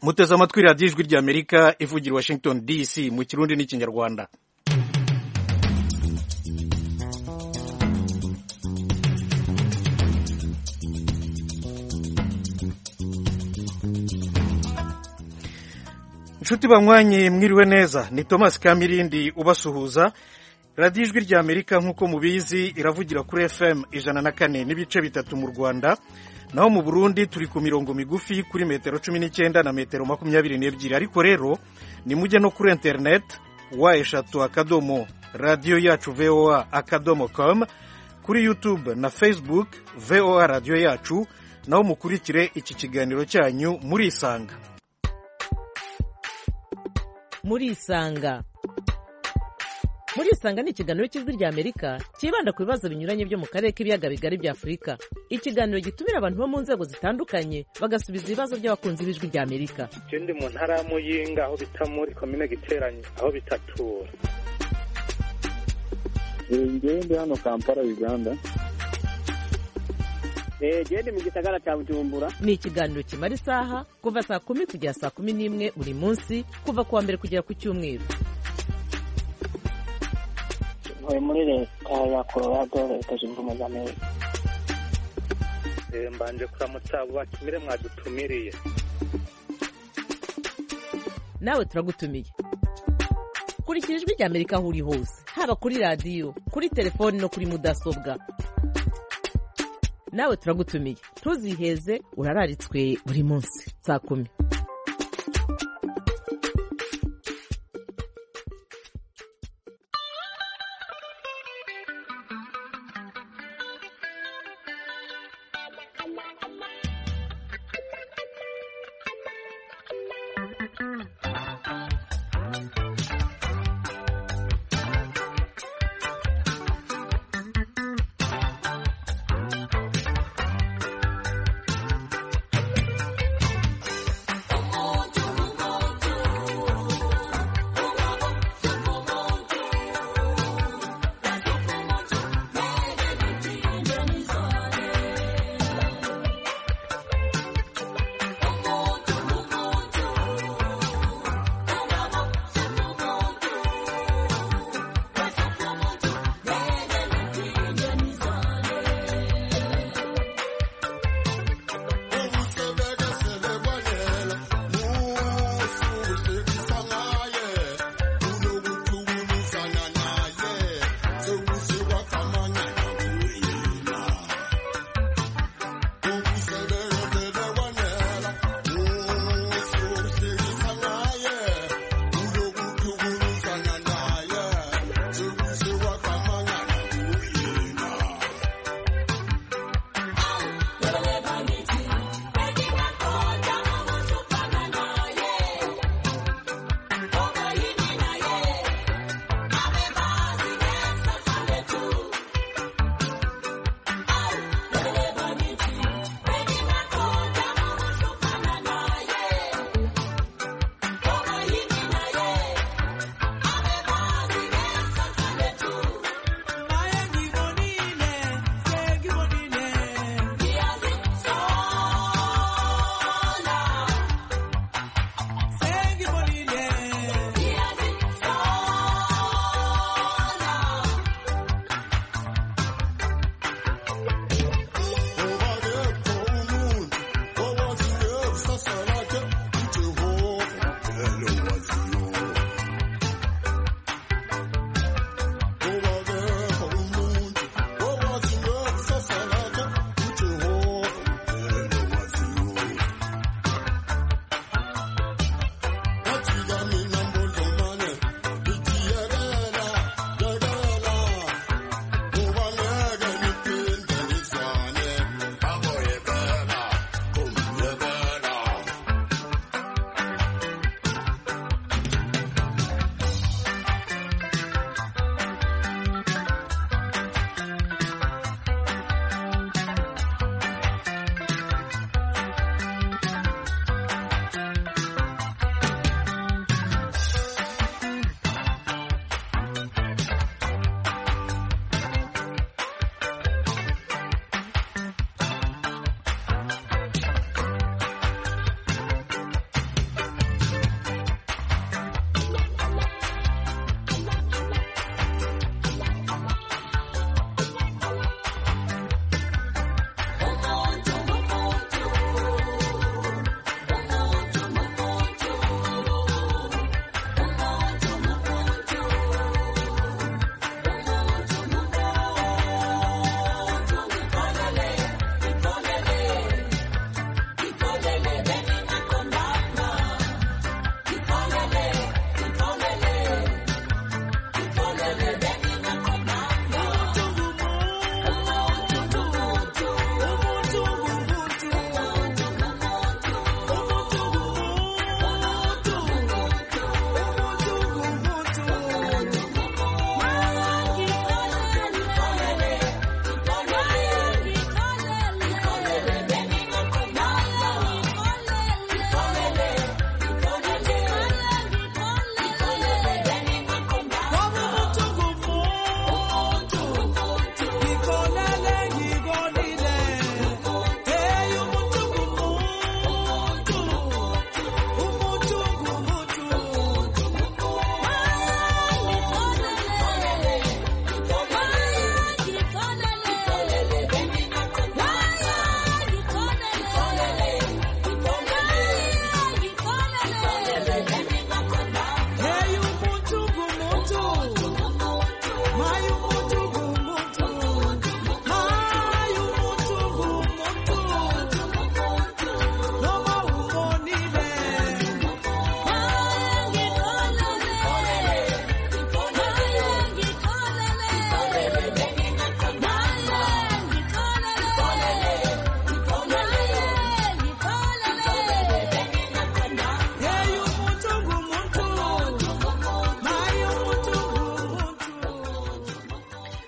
muteze amatwi radiyo ijwi ry'Amerika ivugira Washington DC mu kirundi n'ikinyarwanda. Inshuti banywanyi mwiriwe neza, ni Thomas Kamirindi ubasuhuza. Radiyo ijwi ry'Amerika nk'uko mubizi iravugira kuri FM 104 n'ibice bitatu mu Rwanda, naho mu Burundi turi ku mirongo migufi kuri metero 19 na metero 22, ariko rero ni mujye no kuri internet wa3 radio yacu voa.com, kuri YouTube na Facebook VOA radio yacu, naho mukurikire iki kiganiro cyanyu muri Isanga. Muri Isanga ni ikiganiro cy'ijwi ry'Amerika kibanda ku bibazo binyuranye byo mu karere k'ibiyaga bigari bya Afurika. Ikiganiro gitumira abantu bo mu nzego zitandukanye bagasubiza ibibazo by'abakunzi b'ijwi ry'Amerika. Ndi mu ntara ya Muyinga aho bita muri komine Giteranye aho bitatura. Ndi hano Kampala Uganda. Ndi mu gisagara cya Bujumbura. Ni ikiganiro kimara isaha kuva saa 10 kugera saa 11 buri munsi, kuva kuwa mbere kugera ku cyumweru. Muri leta ya Colorado, leta zunze ubumwe za Amerika. Mbanje kuramutsa abo batumire mwadutumiriye. Nawe turagutumiye. Kurikira ijwi ry'Amerika aho uri hose, haba kuri radio, kuri telefone no kuri mudasobwa. Nawe turagutumiye, ntuziheze, urararitswe buri munsi saa 10.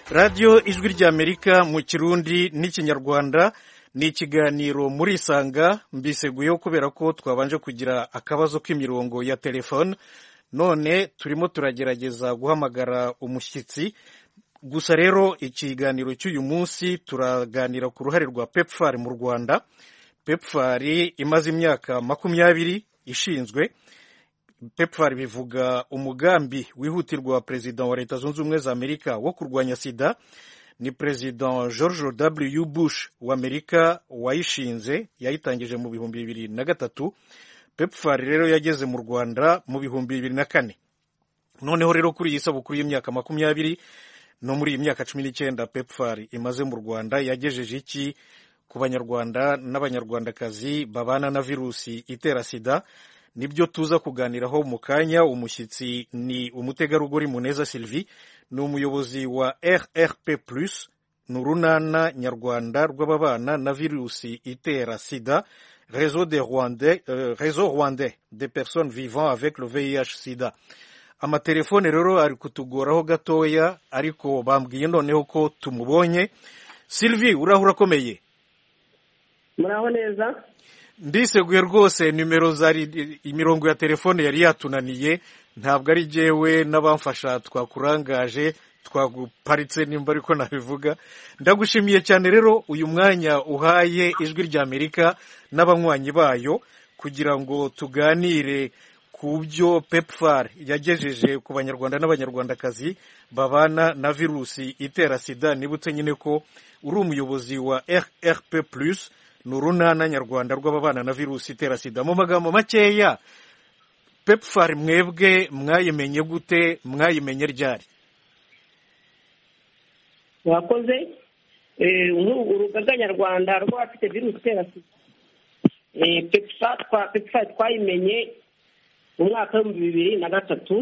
radiyo ijwi ry'amerika mu kirundi n'ikinyarwanda ni ikiganiro muri isanga mbiseguyeho kubera ko twabanje kugira akabazo k'imirongo ya telefone none turimo turagerageza guhamagara umushyitsi gusa rero ikiganiro cy'uyu munsi turaganira ku ruhare rwa PEPFAR mu Rwanda. PEPFAR imaze imyaka 20 ishinzwe. PEPFAR bivuga umugambi wihutirwa wa perezida wa Leta Zunze Ubumwe za Amerika wo kurwanya sida. Ni perezida George W. Bush wa Amerika wayishinze, yayitangije mu 2003. PEPFAR rero yageze mu Rwanda mu 2004. Noneho rero kuri iyi sabukuru y'imyaka 20 no muri iyi myaka 19 PEPFAR imaze mu Rwanda yagejeje iki ku banyarwanda n'abanyarwandakazi babana na virusi itera sida? Nibyo tuza kuganiraho mu kanya. Umushyitsi ni umutegarugori Muneza Sylvie, ni umuyobozi wa RRP+, ni urunana nyarwanda rw'ababana na virusi itera sida, réseau rwandais des personnes vivant avec le VIH/sida. Amatelefone rero ari kutugoraho gatoya, ariko bambwiye noneho ko tumubonye. Sylvie, urakomeye? Muraho neza. Ndiseguye rwose, imirongo ya telefone yari yatunaniye, ntabwo ari jewe n'abamfasha twakurangaje twaguparitse nimba ariko nabivuga. Ndagushimiye cyane rero uyu mwanya uhaye ijwi ry'Amerika n'abanywanyi bayo kugira ngo tuganire ku byo PEPFAR yagejeje ku banyarwanda n'abanyarwandakazi babana na virusi itera sida. Nibutse nyine ko uri umuyobozi wa RRP+, ni urunana nyarwanda rw'ababana na virusi itera sida. Mu magambo makeya, PEPFAR mwebwe mwayimenye gute, mwayimenye ryari? Wakoze urugaga nyarwanda rw'abafite virusi itera sida. PEPFAR twayimenye mu mwaka wa 2003.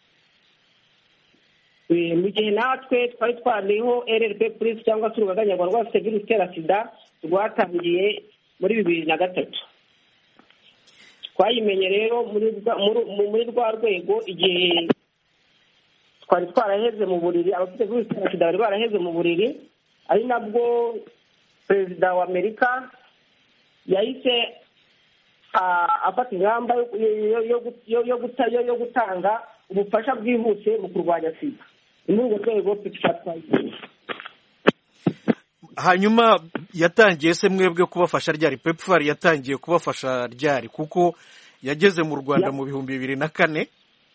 Mu gihe natwe twari twariho RRP+ cyangwa se urugaga nyarwanda rw'abafite virusi itera sida rwatangiye muri 2003. Twayimenye rero muri rwa rwego igihe twari twaraheze mu buriri, abafite virusi itera sida bari baraheze mu buriri, ari nabwo perezida wa Amerika yahise afata ingamba yo gutanga ubufasha bwihuse mu kurwanya sida. Muri urwo rwego PEPFAR. Hanyuma yatangiye se mwebwe kubafasha ryari? PEPFAR yatangiye kubafasha ryari? Kuko yageze mu Rwanda mu 2004,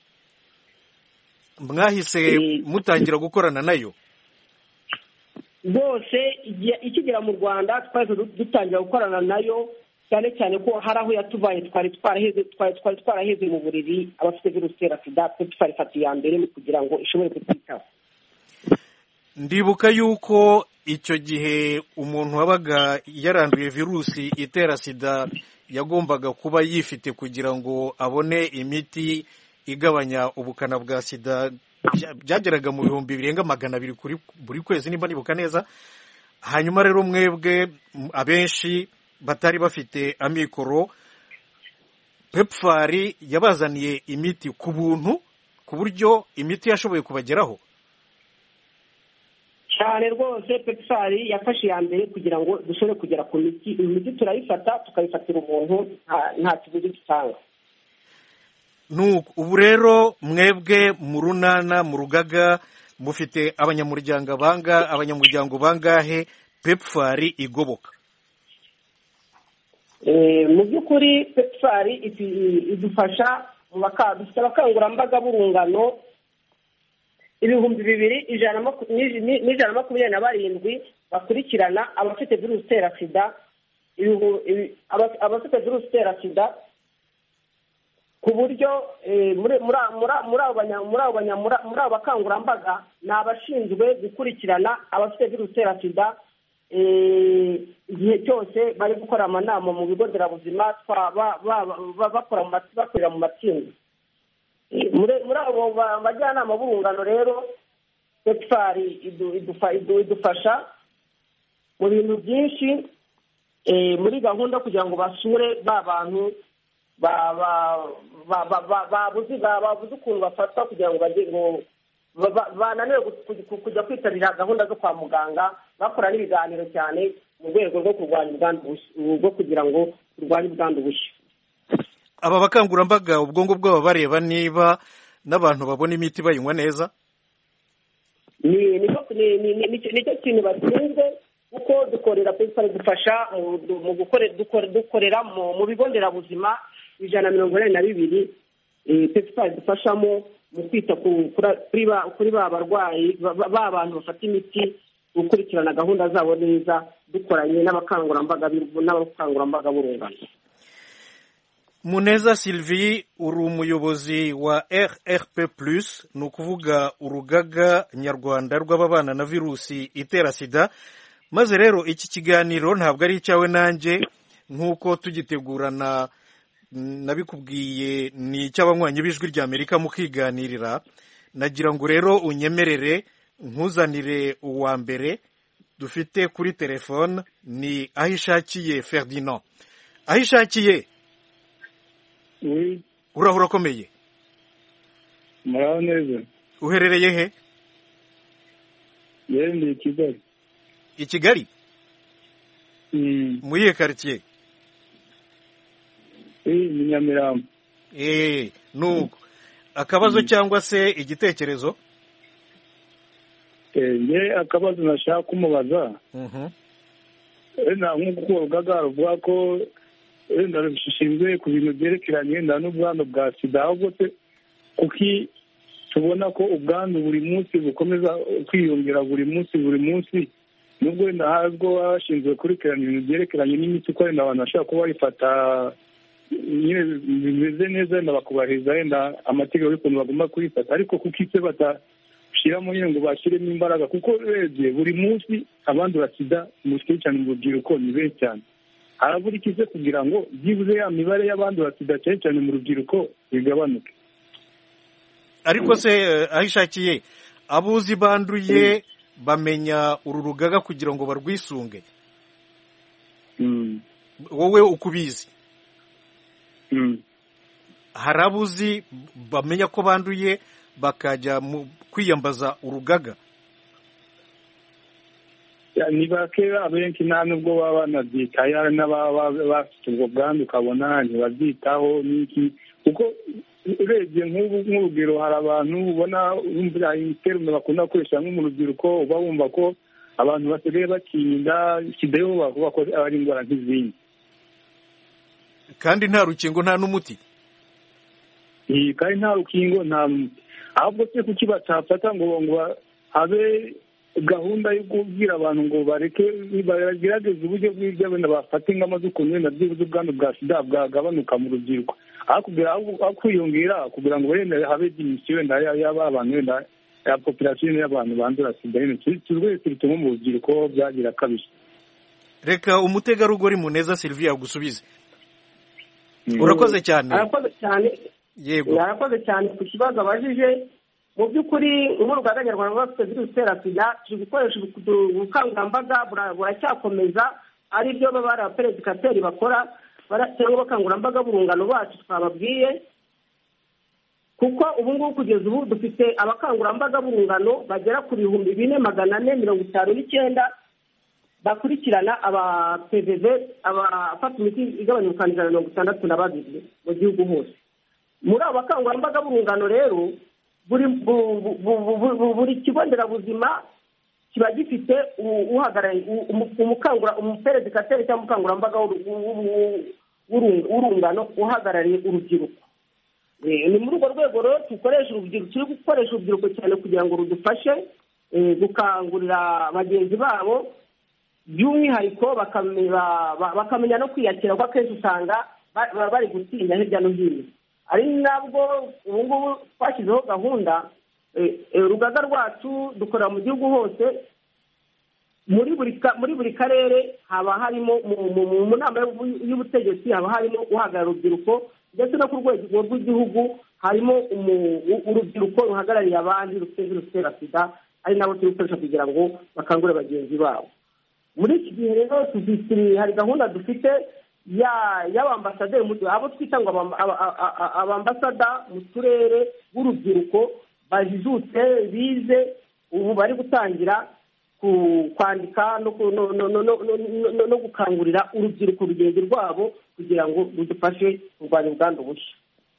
mwahise mutangira gukorana nayo? Rwose ikigera mu Rwanda twari dutangira gukorana nayo, cyane cyane ko hari aho yatuvaye twari twaraheze mu buriri abafite virusi itera sida. PEPFAR ifata iya mbere kugira ngo ishobore kutwitaho. Ndibuka yuko icyo gihe umuntu wabaga yaranduye virusi itera sida yagombaga kuba yifite kugira ngo abone imiti igabanya ubukana bwa sida. Byageraga mu 200 buri kwezi niba nibuka neza. Hanyuma rero mwebwe abenshi batari bafite amikoro, PEPFAR yabazaniye imiti ku buntu, ku buryo imiti yashoboye kubageraho cyane. Rwose PEPFAR yafashe iya mbere kugira ngo dushobore kugera ku miti. Imiti turayifata, tukayifatira umuntu, nta kiguzi dutanga. Ubu rero mwebwe mu runana, mu rugaga, mufite abanyamuryango bangahe PEPFAR igoboka? Mu by'ukuri PEPFAR idufasha dufite abakangurambaga b'urungano 2,127 bakurikirana abafite virusi itera sida. Abafite virusi itera sida ku buryo muri abo bakangurambaga ni abashinzwe gukurikirana abafite virusi itera sida igihe cyose bari gukora amanama mu bigo nderabuzima, bakorera mu matsinda. Muri abo bajyanama b'urungano rero PEPFAR idufasha mu bintu byinshi, muri gahunda kugira ngo basure ba bantu babuze ukuntu bafatwa kugira ngo bananiwe kujya kwitabira gahunda zo kwa muganga, bakora n'ibiganiro cyane mu rwego rwo kurwanya ubwandu bwo kugira ngo turwanye ubwandu bushya. Aba bakangurambaga ubwongo bwabo bareba niba n'abantu babona imiti bayinywa neza. Nicyo kintu bashinzwe, kuko dukorera dufasha dukorera mu bigo nderabuzima 142 PEPFAR dufashamo mu kwita kuri ba barwayi bantu bafata imiti, gukurikirana gahunda zabo neza dukoranye n'abakangurambaga b'urungano. Muneza Sylvie, uri umuyobozi wa RRP+, ni ukuvuga urugaga nyarwanda rw'ababana na virusi itera sida. Maze rero iki kiganiro ntabwo ari icyawe nanjye, nk'uko tugitegurana nabikubwiye, ni icy'abanywanyi b'ijwi ry'Amerika mukiganirira. Nagira ngo rero unyemerere nkuzanire uwa mbere dufite kuri telefone, ni Ahishakiye Ferdinand. Ahishakiye, urahura akomeye? muraho neza. Uherereye he? Ndi Kigali. I Kigali? Mu iyihe quartier? Ni Nyamirambo. Nuko akabazo cyangwa se igitekerezo? Akabazo nashaka kumubaza. Nk'uko urugaga ruvuga ko rushinzwe ku bintu byerekeranye n'ubwandu bwa sida, ahubwo se kuki tubona ko ubwandu buri munsi bukomeza kwiyongera buri munsi, nubwo wenda hazwo bashinzwe kurikirana ibintu byerekeranye n'imiti, ko wenda abantu bashobora kuba bayifata nyine bimeze neza, wenda bakubahiriza wenda amategeko y'ukuntu bagomba kuyifata, ariko kuko icyo batashyiramo nyine ngo bashyiremo imbaraga, kuko urebye buri munsi abandura sida mushyikiye cyane mu rubyiruko ni benshi cyane. Harabura ikize kugira ngo byibuze ya mibare y'abandura sida cyane cyane mu rubyiruko bigabanuke. Ariko se Ahishakiye, abuzi banduye bamenya uru rugaga kugira ngo barwisunge? Wowe ukubizi? Hari abuzi bamenya ko banduye bakajya kwiyambaza urugaga? Ni bake, abenshi nta nubwo baba banabyitaye, hari n'ababa bafite ubwo bwandu ukabona ntibabyitaho n'iki, kuko urebye nk'urugero hari abantu ubona terume bakunda gukoresha nko mu rubyiruko, uba wumva ko abantu basigaye bakinda sida, yo bavuga ko ari indwara nk'izindi, kandi nta rukingo nta n'umuti. Kandi nta rukingo nta muti, ahubwo se kuki batafata ngo habe gahunda yo kubwira abantu ngo bareke bagerageze uburyo bw'ibyo wenda bafata ingamba z'ukuntu wenda byibuze ubwandu bwa sida bwagabanuka mu rubyiruko, aho kwiyongera kugira ngo wenda habe dimisiyo wenda y'abantu wenda ya population y'abantu bandura sida, tuzwe turi mu rubyiruko byagira kabisa. Reka umutegarugori Muneza Sylvie agusubize. Urakoze cyane. Yego, arakoze cyane ku kibazo abajije. Mu by'ukuri nk'urugaga nyarwanda rw'abafite virusi itera sida turi gukoresha ubukangurambaga buracyakomeza, ari byo baba ari abaperedikateri bakora cyangwa abakangurambaga b'urungano bacu twababwiye, kuko ubu ngubu kugeza ubu dufite abakangurambaga b'urungano bagera ku 4,459 bakurikirana aba PVV, abafata imiti igabanya ubukana 162 mu gihugu hose. Muri abo bakangurambaga b'urungano rero buri kigo nderabuzima kiba gifite uhagarariye umuperedikateri cyangwa umukangurambaga w'urungano uhagarariye urubyiruko. Ni muri urwo rwego rero turi gukoresha urubyiruko cyane kugira ngo rudufashe gukangurira bagenzi babo, by'umwihariko bakamenya no kwiyakira, kuko akenshi usanga bari gutinya hirya no hino. Ari nabwo ubu ngubu twashyizeho gahunda, urugaga rwacu dukorera mu gihugu hose, muri buri karere haba harimo mu nama y'ubutegetsi haba harimo uhagarara urubyiruko, ndetse no ku rwego rw'igihugu harimo urubyiruko ruhagarariye abandi rufite virusi itera sida, ari nabo turi gukoresha kugira ngo bakangure bagenzi babo. Muri iki gihe rero hari gahunda dufite y'abambasaderi, abo twita ngo abambasada mu turere b'urubyiruko, bajijutse bize ubu bari gutangira kwandika no gukangurira urubyiruko urugendo rwabo kugira ngo rudufashe kurwanya ubwandu bushya.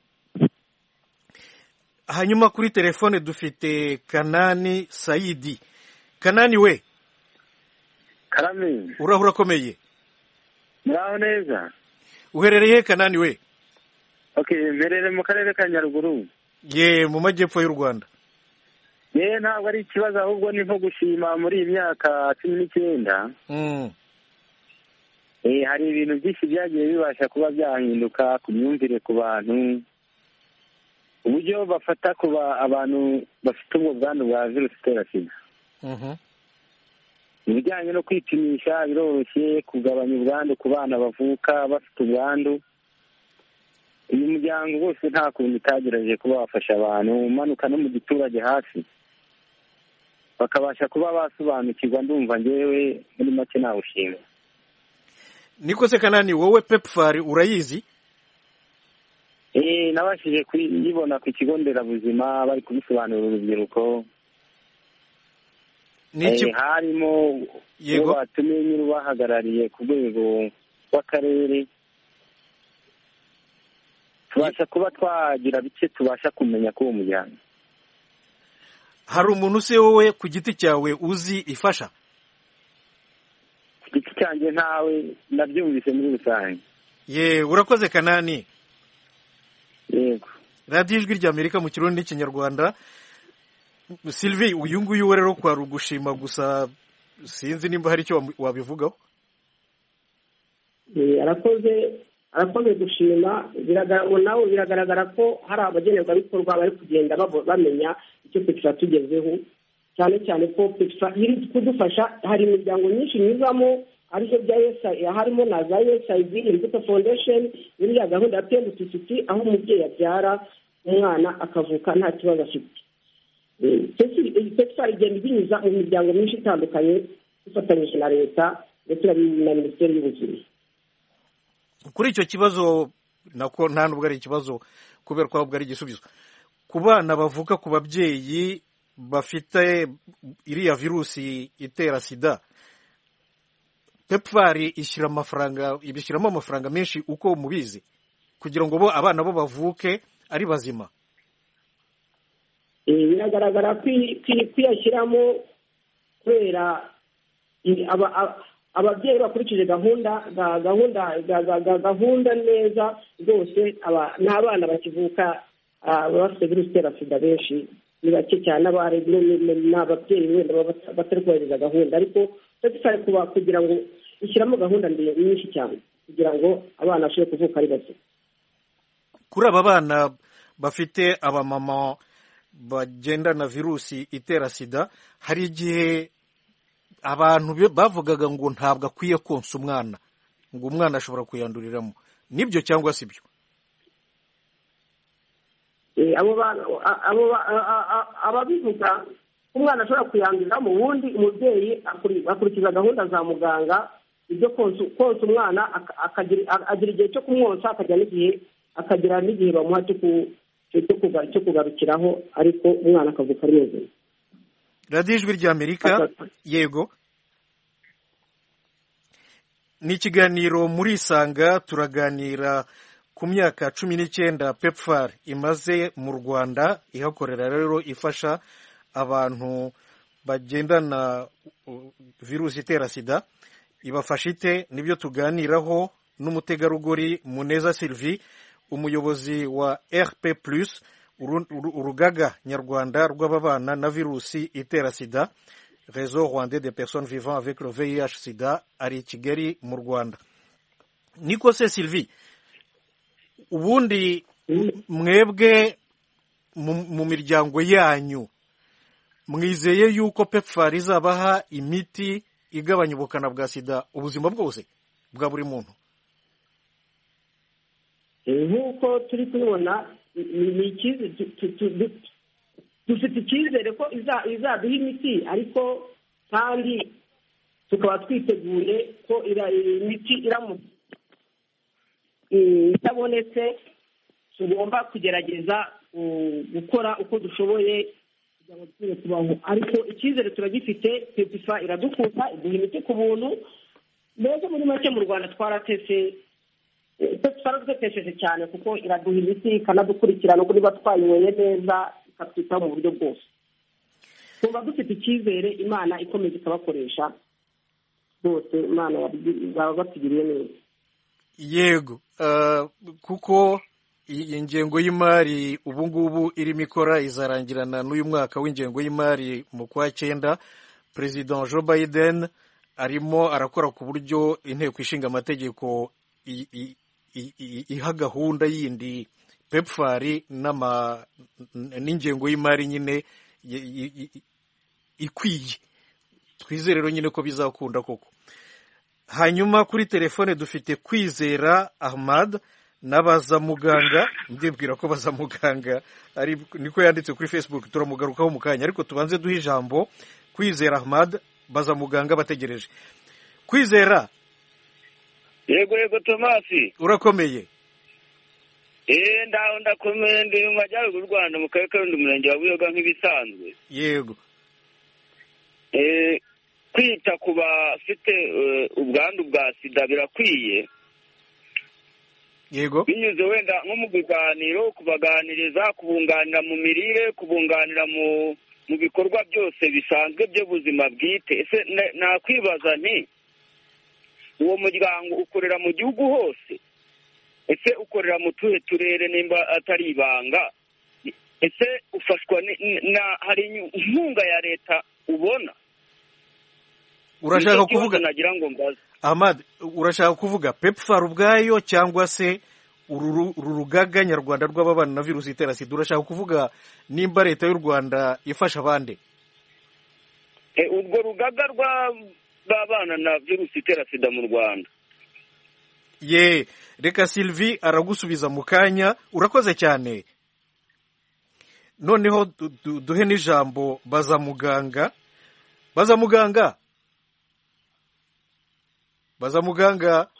hanyuma kuri telefone dufite Kanani Sayidi. Kanani we, Karame, urahura akomeye? muraho neza? Uherereye Kanani we? Okay, mberere mu karere ka Nyaruguru. Ye, mu majyepfo y'u Rwanda. Ye, ntabwo ari ikibazo ahubwo ni nko gushima muri iyi myaka 19. Hari ibintu byinshi byagiye bibasha kuba byahinduka ku myumvire ku bantu, uburyo bafata kuba abantu bafite ubwo bwandu bwa virusi itera sida. Ibijyanye no kwipimisha biroroshye, kugabanya ubwandu ku bana bavuka bafite ubwandu. Uyu muryango wose nta kuntu utagerageje kuba wafasha abantu umanuka no mu giturage hasi bakabasha kuba basobanukirwa. Ndumva ngewe muri make nawushima. Niko se Kanani, wowe PEPFAR urayizi? Nabashije kuyibona ku kigo nderabuzima bari kubisobanurira urubyiruko. Harimo yego batumiye nyir'ubahagarariye ku rwego rw'akarere, tubasha kuba twagira bike tubasha kumenya k'uwo muryango. Hari umuntu se wowe ku giti cyawe uzi ifasha? Ku giti cyanjye ntawe nabyumvise muri rusange. Ye, urakoze Kanani. Yego. Radio Ijwi ry'Amerika mu Kirundi n'Ikinyarwanda. Sylvie, uyu nguyu rero kwa rugushima gusa, sinzi nimba hari icyo wabivugaho. arakoze gushima. Biragaragara ko hari abagenerwabikorwa bari kugenda bamenya icyo PEPFAR tugezeho, cyane cyane ko PEPFAR iri kudufasha. Hari imiryango myinshi inyuzamo, aribyo bya harimo na za USAID, Imbuto Foundation, iriya gahunda ya PMTCT, aho umubyeyi abyara umwana akavuka nta kibazo afite. PEPFAR igenda ibinyuza mu miryango myinshi itandukanye ifatanyije na leta ndetse na Minisiteri y'Ubuzima. Kuri icyo kibazo nako nta nubwo ari ikibazo kubera ko ahubwo ari igisubizo. Ku bana bavuka ku babyeyi bafite iriya virusi itera sida, PEPFAR ibishyiramo amafaranga menshi uko mubizi kugira ngo abana bo bavuke ari bazima. Biragaragara kwiyashyiramo kubera ababyeyi bakurikije gahunda neza rwose. n'abana bakivuka bafite virusi itera sida benshi ni bake cyane. n'ababyeyi wenda batari kubahiriza gahunda, ariko PEPFAR kugira ngo ishyiramo gahunda nyinshi cyane kugira ngo abana bashobore kuvuka ari bazima. Kuri aba bana bafite abamama bagendana virusi itera sida, hari igihe abantu bavugaga ngo ntabwo akwiye konsa umwana, ngo umwana ashobora kuyanduriramo. Nibyo cyangwa si byo? ababivuga umwana ashobora kuyanduriramo, ubundi umubyeyi akurikiza gahunda za muganga. Ibyo konsa umwana agira igihe cyo kumwonsa, akagira n'igihe bamuha cyo kugarukiraho, ariko umwana akavuka ari muzima. Radio Ijwi ry'Amerika. Yego, ni ikiganiro muri Isanga. Turaganira ku myaka 19 PEPFAR imaze mu Rwanda, ihakorera rero ifasha abantu bagendana virusi itera sida. Ibafasha ite? Nibyo tuganiraho n'umutegarugori Muneza Sylvie, umuyobozi wa RP+, urugaga nyarwanda rw'ababana na virusi itera sida, Réseau Rwandais des personnes vivant avec le VIH sida, ari Kigali mu Rwanda. Niko se Sylvie, ubundi mwebwe mu miryango yanyu mwizeye yuko PEPFAR izabaha imiti igabanya ubukana bwa sida ubuzima bwose bwa buri muntu? Nk'uko turi kubibona, dufite icyizere ko izaduha imiti, ariko kandi tukaba twiteguye ko imiti itabonetse tugomba kugerageza gukora uko dushoboye kugira ngo dukomeze tubaho, ariko icyizere turagifite. pepifa iradukunda, iduha imiti ku buntu. mbese muri make mu Rwanda twaradutetesheje cyane, kuko iraduha imiti ikanadukurikirana uko niba twayinyweye neza, ikatwitaho mu buryo bwose. tuba dufite icyizere Imana ikomeza ikabakoresha bose, Imana baba batugiriye neza. yego kuko iyi ngengo y'imari ubu ngubu irimo ikora izarangirana n'uyu mwaka w'ingengo y'imari mu kwa 9. Perezida Joe Biden arimo arakora ku buryo inteko ishinga amategeko iha gahunda yindi PEPFAR n'ingengo y'imari nyine ikwiye. Twizere rero nyine ko bizakunda koko. Hanyuma kuri telefone dufite Kwizera Ahmad n'Abazamuganga. Ndibwira ko Bazamuganga ari niko yanditse kuri Facebook, turamugarukaho mu kanya, ariko tubanze duhe ijambo Kwizera Ahmad. Bazamuganga bategereje. Kwizera. Yego Tomasi, urakomeye? Ndakomeye, ndi mu majyaruguru y'u Rwanda mu karere k'Urundi, umurenge wa Buyoga nk'ibisanzwe. Yego. Kwita ku bafite ubwandu bwa sida birakwiye. Yego. Binyuze wenda nko mu biganiro, kubaganiriza, kubunganira mu mirire, kubunganira mu bikorwa byose bisanzwe by'ubuzima bwite. Ese nakwibaza nti uwo muryango ukorera mu gihugu hose? Ese ukorera mu tuhe turere nimba atari ibanga? Ese ufashwa hari inkunga ya leta ubona? Urashaka kuvuga nagira ngo mbaze Ahmad, urashaka kuvuga PEPFAR ubwayo cyangwa se uru rugaga nyarwanda rw'ababana na virusi itera sida? Urashaka kuvuga nimba leta y'u Rwanda ifasha abandi? Urwo rugaga rw'ababana na virusi itera sida mu Rwanda. Reka Sylvie aragusubiza mu kanya. Urakoze cyane. Noneho duhe n'ijambo Bazamuganga. Bazamuganga,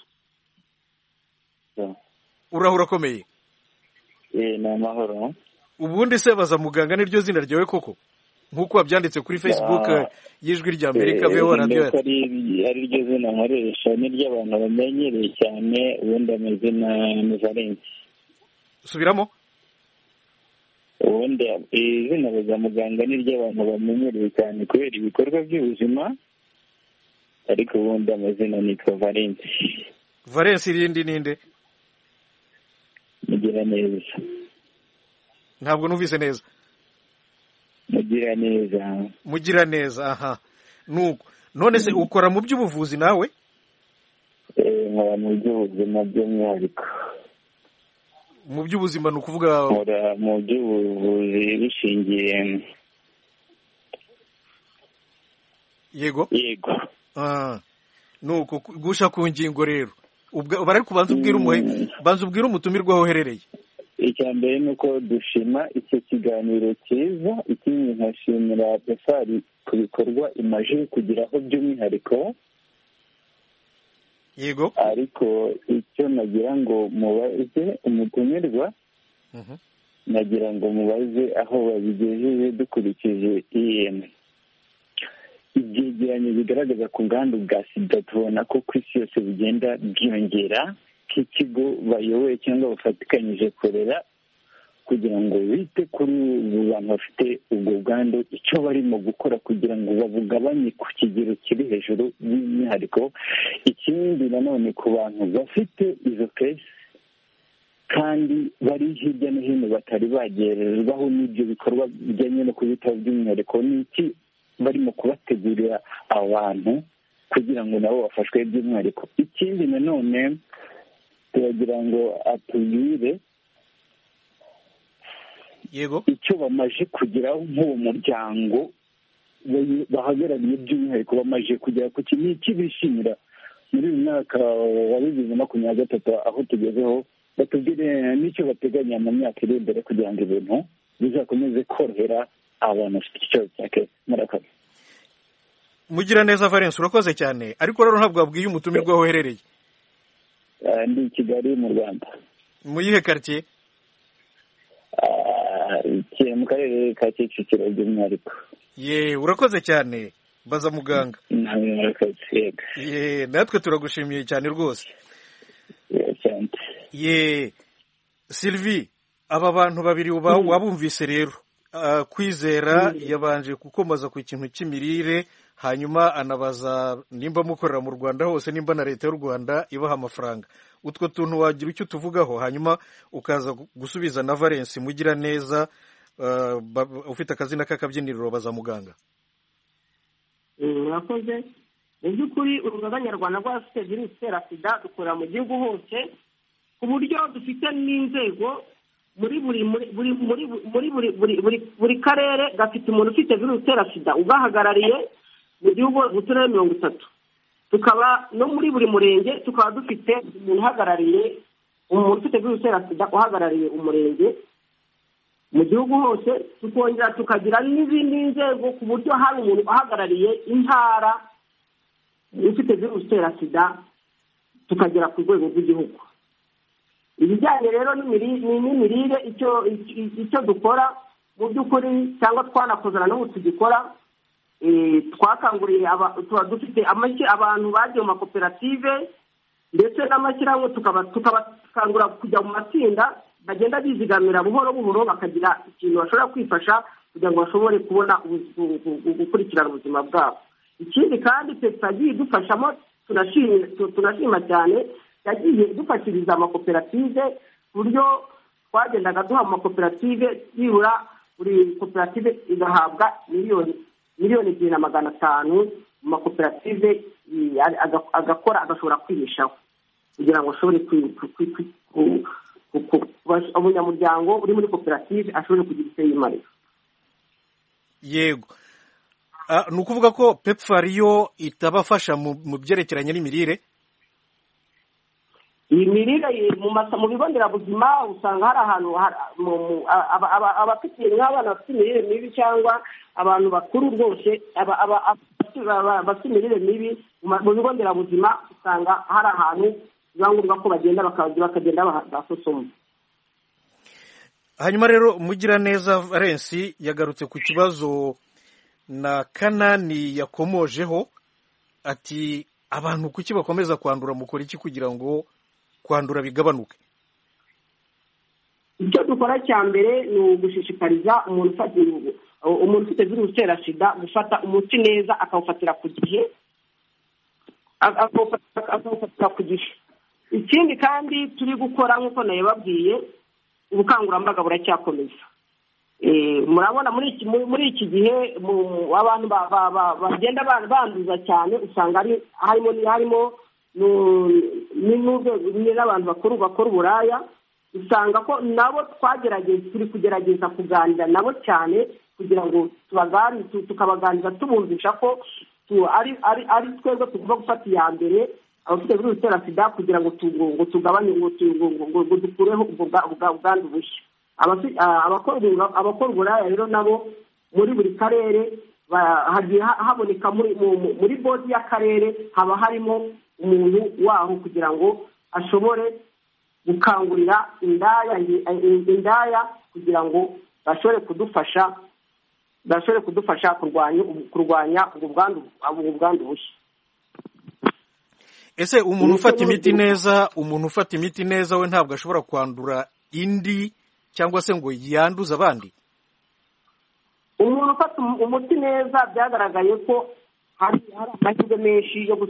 urakomeye? Ni amahoro. Ubundi se Bazamuganga niryo zina ryawe koko, nk'uko wabyanditse kuri Facebook y'Ijwi ry'Amerika beho radio? Ari ryo zina nkoresha, niryo abantu bamenyereye cyane. Ubundi amazina ni Valence. Subiramo. Ubundi izina Bazamuganga niryo abantu bamenyereye cyane kubera ibikorwa by'ubuzima, ariko ubundi amazina nitwa Valence. Valence irindi ninde? Mugiraneza. Ntabwo numvise neza. Mugiraneza. Aha. Nuko none se ukora mu by'ubuvuzi nawe? Nkora mu by'ubuzima by'umwihariko. Mu by'ubuzima ni ukuvuga? Nkora mu by'ubuvuzi bishingiye. Yego. Nuko gusha ku ngingo rero. Bari kubanza ubwira umutumirwa aho uherereye. Icya mbere ni uko dushima icyo kiganiro cyiza, ikindi nkashimira PEPFAR ku bikorwa imaze kugeraho by'umwihariko. Yego. Ariko icyo nagira ngo mubaze umutumirwa, nagira ngo mubaze aho babigejeje dukurikije ibyegeranyo bigaragaza ku bwandu bwa sida. Tubona ko ku isi yose bugenda bwiyongera, nk'ikigo bayoboye cyangwa bafatikanyije korera kugira ngo bite kuri ubu bantu bafite ubwo bwandu, icyo barimo gukora kugira ngo babugabanye ku kigero kiri hejuru by'umwihariko. Ikindi nanone ku bantu bafite izo kesi kandi bari hirya no hino batari bagererwaho n'ibyo bikorwa bijyanye no kubitaho by'umwihariko, ni iki barimo kubategurira abantu kugira ngo nabo bafashwe by'umwihariko. Ikindi nanone turagira ngo atubwire icyo bamaze kugeraho nk'uwo muryango bahagarariye by'umwihariko, bamaze kugera ku kintu iki bishimira muri uyu mwaka wa 2023 aho tugezeho. Batubwire n'icyo bateganya mu myaka iri imbere kugira ngo ibintu bizakomeze korohera abantu bafite ikibazo cya kesi. Murakoze. Mugiraneza Valence, urakoze cyane. Ariko rero ntabwo wabwiye umutumirwa aho uherereye? Ndi i Kigali mu Rwanda. Mu yihe quartier? mu karere ka Kicukiro by'umwihariko. Urakoze cyane baza muganga. Natwe turagushimiye cyane rwose. Sylvie, aba bantu babiri wabumvise rero, Kwizera yabanje kukomaza ku kintu cy'imirire, hanyuma anabaza nimba mukorera mu Rwanda hose, nimba na leta y'u Rwanda ibaha amafaranga. Utwo tuntu wagira icyo tuvugaho, hanyuma ukaza gusubiza na Valence Mugiraneza ufite akazina k'akabyiniriro baza muganga. Murakoze. Mu by'ukuri urugaga nyarwanda rw'abafite virusi itera sida dukorera mu gihugu hose, ku buryo dufite n'inzego muri buri karere gafite umuntu ufite virusi itera sida ugahagarariye mu gihugu mu turere 30. Tukaba no muri buri murenge tukaba dufite umuntu uhagarariye umuntu ufite virusi itera sida uhagarariye umurenge mu gihugu hose. Tukongera tukagira n'izindi nzego ku buryo hari umuntu uhagarariye intara ufite virusi itera sida, tukagera ku rwego rw'igihugu. Ibijyanye rero n'imirire, icyo dukora mu by'ukuri cyangwa twanakozana n'ubu tugikora, twakanguriye tuba dufite abantu bagiye mu makoperative ndetse n'amashyirahamwe, tukabakangura kujya mu matsinda bagenda bizigamira buhoro buhoro, bakagira ikintu bashobora kwifasha kugira ngo bashobore kubona gukurikirana ubuzima bwabo. Ikindi kandi yagiye idufashamo, tunashima cyane, yagiye idufashiriza amakoperative ku buryo twagendaga duha amakoperative byibura buri koperative igahabwa miliyoni 2,500 mu makoperative agakora, agashobora kwibeshaho kugira ngo ashobore umunyamuryango uri muri koperative ashobore kugira icyo yimarira. Yego. Ni ukuvuga ko PEPFAR yo itabafasha mu byerekeranye n'imirire? Iyi mirire mu bigo nderabuzima usanga hari ahantu abafite nk'abana bafite imirire mibi cyangwa abantu bakuru rwose bafite imirire mibi mu bigo nderabuzima, usanga hari ahantu biba ngombwa ko bagenda bakagenda basosoma. Hanyuma rero Mugiraneza Valence yagarutse ku kibazo na Kanani yakomojeho, ati abantu kuki bakomeza kwandura, mukora iki kugira ngo kwandura bigabanuke? Icyo dukora cya mbere ni ugushishikariza umuntu ufite virusi itera sida gufata umuti neza, akawufatira ku gihe. Ikindi kandi turi gukora nk'uko nabibabwiye, ubukangurambaga buracyakomeza. Murabona muri iki gihe abantu bagenda banduza cyane, usanga harimo n'abantu bakora uburaya. Usanga ko nabo turi kugerageza kuganira nabo cyane kugira ngo tukabaganiriza tubumvisha ko ari twebwe tugomba gufata iya mbere abafite virusi itera sida kugira ngo tugabanye ngo dukureho ubwandu bushya. Abakora uburaya rero nabo muri buri karere hagiye haboneka muri bodi y'akarere haba harimo umuntu waho kugira ngo ashobore gukangurira indaya kugira ngo bashobore kudufasha kurwanya ubwo bwandu bushya. Ese umuntu ufata imiti neza we ntabwo ashobora kwandura indi cyangwa se ngo yanduze abandi? Umuntu ufata umuti neza byagaragaye ko hari amahirwe menshi yo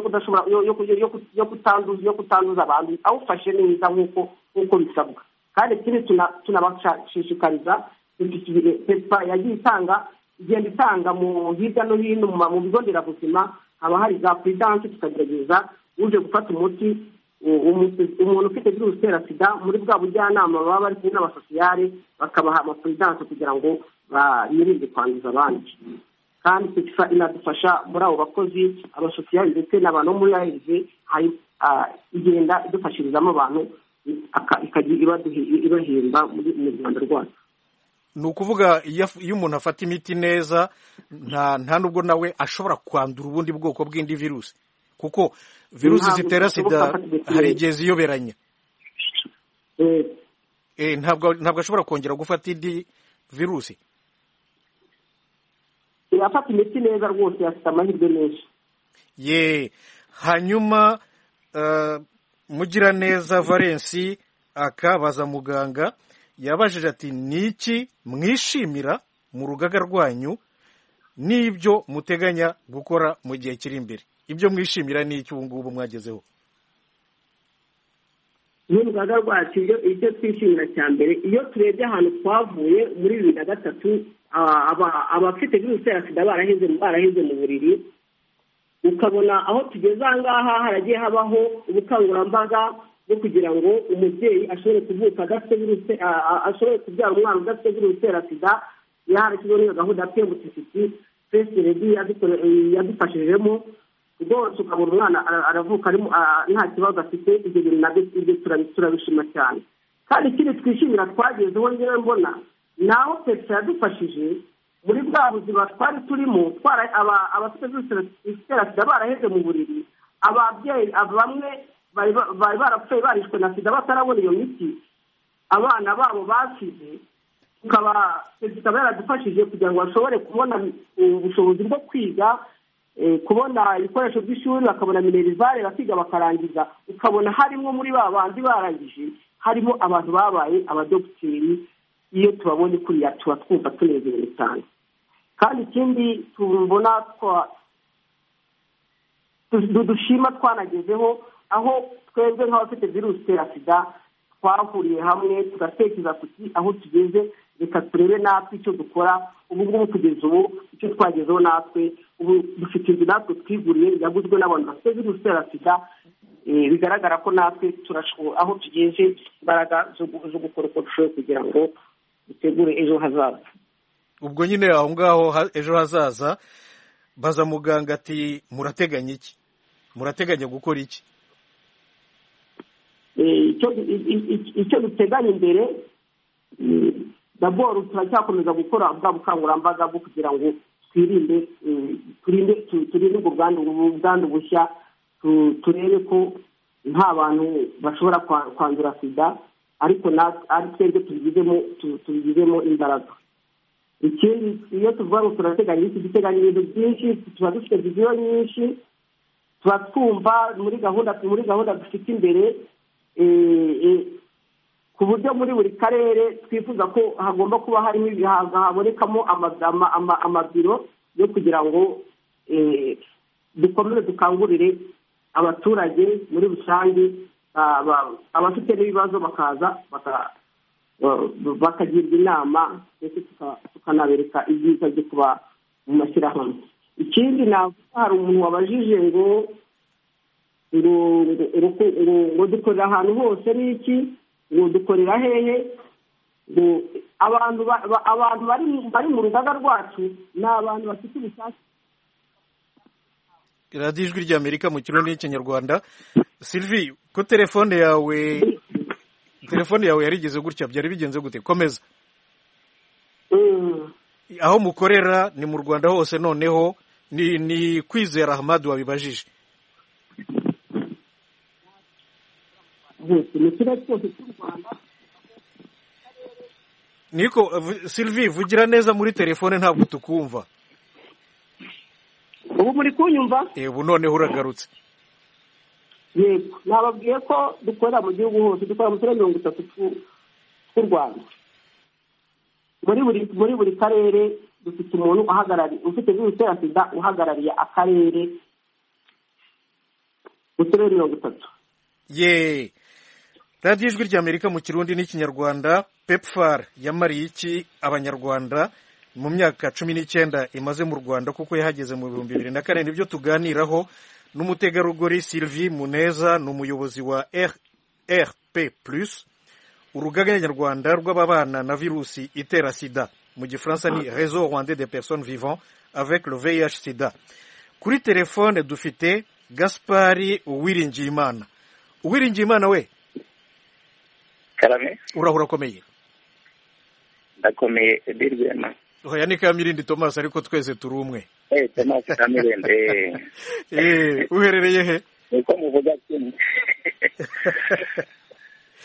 kutanduza abantu awufashe neza nk'uko bisabwa. Kandi ikindi tunabashishikariza, PEPFAR yagiye igenda itanga mu hirya no hino mu bigo nderabuzima, haba hari za puridanse, tukagerageza uje gufata umuti, umuntu ufite virusi itera sida muri bwa bujyanama baba bari kumwe n'abasosiyare bakabaha amapuridanse kugira ngo birinde kwanduza abandi. Kandi PEPFAR inadufasha muri abo bakozi, abasosiyare ndetse n'abantu muri ARV, igenda idufashirizamo abantu ikajya ibahemba mu Rwanda rwacu. Ni ukuvuga iyo umuntu afata imiti neza nta nubwo nawe ashobora kwandura ubundi bwoko bw'indi virusi, kuko virusi zitera sida hari igihe ziyoberanya. ntabwo ashobora kongera gufata indi virusi. yafata imiti neza rwose, afite amahirwe menshi. Hanyuma Mugiraneza Valensi akabaza muganga, yabajije ati niki mwishimira mu rugaga rwanyu n'ibyo muteganya gukora mu gihe kiri imbere? Ibyo mwishimira ni iki ubu ngubu mwagezeho? n'urugaga rwacu ibyo twishimira cya mbere, iyo turebye ahantu twavuye muri 2003, abafite virusi itera sida baraheze mu buriri, ukabona aho tugeze aha ngaha haragiye habaho ubukangurambaga bwo kugira ngo umubyeyi ashobore kuvuka adafite virusi, ashobore kubyara umwana udafite virusi itera sida. Yarashyizeho n'iyo gahunda PMTCT Lady yadufashijemo rwose, ukabona umwana aravuka nta kibazo afite. Ibyo bintu nabyo turabishima cyane. kandi ikindi twishimira twagezeho ngewe mbona naho pesa yadufashije muri bwa buzima twari turimo, abafite virusi itera sida baraheze mu buriri, ababyeyi bamwe bari barapfuye barishwe na sida batarabona iyo miti, abana babo basize, tukaba perezida yaradufashije kugira ngo bashobore kubona ubushobozi bwo kwiga, kubona ibikoresho by'ishuri, bakabona minerivare bakiga bakarangiza, ukabona harimo muri ba bandi barangije harimo abantu babaye abadogiteri. Iyo tubabonye kuriya tuba twumva tunezerewe cyane. kandi ikindi tubona dushima twanagezeho aho twebwe nk'abafite virusi itera sida twahuriye hamwe tugatekereza tuti aho tugeze reka turebe natwe icyo dukora. ubu ngubu kugeza ubu icyo twagezeho natwe ubu dufite inzu natwe twiguriye yaguzwe n'abantu bafite virusi itera sida, bigaragara ko natwe turashoboye aho tugeze imbaraga zo gukora uko dushoboye kugira ngo dutegure ejo hazaza. ubwo nyine aho ngaho ejo hazaza baza muganga ati murateganya iki, murateganya gukora iki? icyo duteganya imbere, daboro turacyakomeza gukora bwa bukangurambaga bwo kugira ngo turinde ubwandu bushya, turebe ko nta bantu bashobora kwandura sida, ariko ari twebwe tubigizemo imbaraga. ikindi iyo tuvuga ngo turateganya iki, duteganya ibintu byinshi, tuba dufite viziyo nyinshi, tuba twumva muri gahunda dufite imbere, ku buryo muri buri karere twifuza ko hagomba kuba harimo habonekamo amabiro yo kugira ngo dukomeze dukangurire abaturage muri rusange, abafite n'ibibazo bakaza bakagirwa inama ndetse tukanabereka ibyiza byo kuba mu mashyirahamwe. ikindi navuga, hari umuntu wabajije ngo dukorera ahantu hose n'iki, ngo dukorera hehe, ngo abantu bari mu rugaga rwacu ni abantu bafite ubushake. radiyo ijwi ry'Amerika mu kirundi n'ikinyarwanda. Sylvie, ko telefone yawe yarigeze gutya, byari bigenze gute? komeza. aho mukorera ni mu Rwanda hose, noneho ni Kwizera Ahmad wabibajije. niko Sylvie, vugira neza muri telefone, ntabwo tukumva. ubu muri kunyumva? ubu noneho uragarutse. yego, nababwiye ko dukorera mu gihugu hose, dukora mu turere 30 tw'u Rwanda. muri buri karere dufite umuntu ufite virusi itera sida uhagarariye akarere mu turere 30. radiyo ijwi ry'Amerika mu kirundi n'ikinyarwanda. PEPFAR yamariye iki abanyarwanda mu myaka 19 imaze mu Rwanda, kuko yahageze mu 2004? nibyo tuganiraho n'umutegarugori Sylvie Muneza, ni umuyobozi wa RP+, urugaga nyarwanda rw'ababana na virusi itera sida, mu gifaransa ni Réseau Rwandais des personnes vivant avec le VIH sida. Kuri telefone dufite Gaspari Uwiringiyimana. Uwiringiyimana we, karame, urahura komeye? ndakomeye edirwema. Oya, ni Kamirindi Thomas, ariko twese turi umwe. Thomas Kamirindi. Uherereye he? Uko muvuga kimwe. Ok,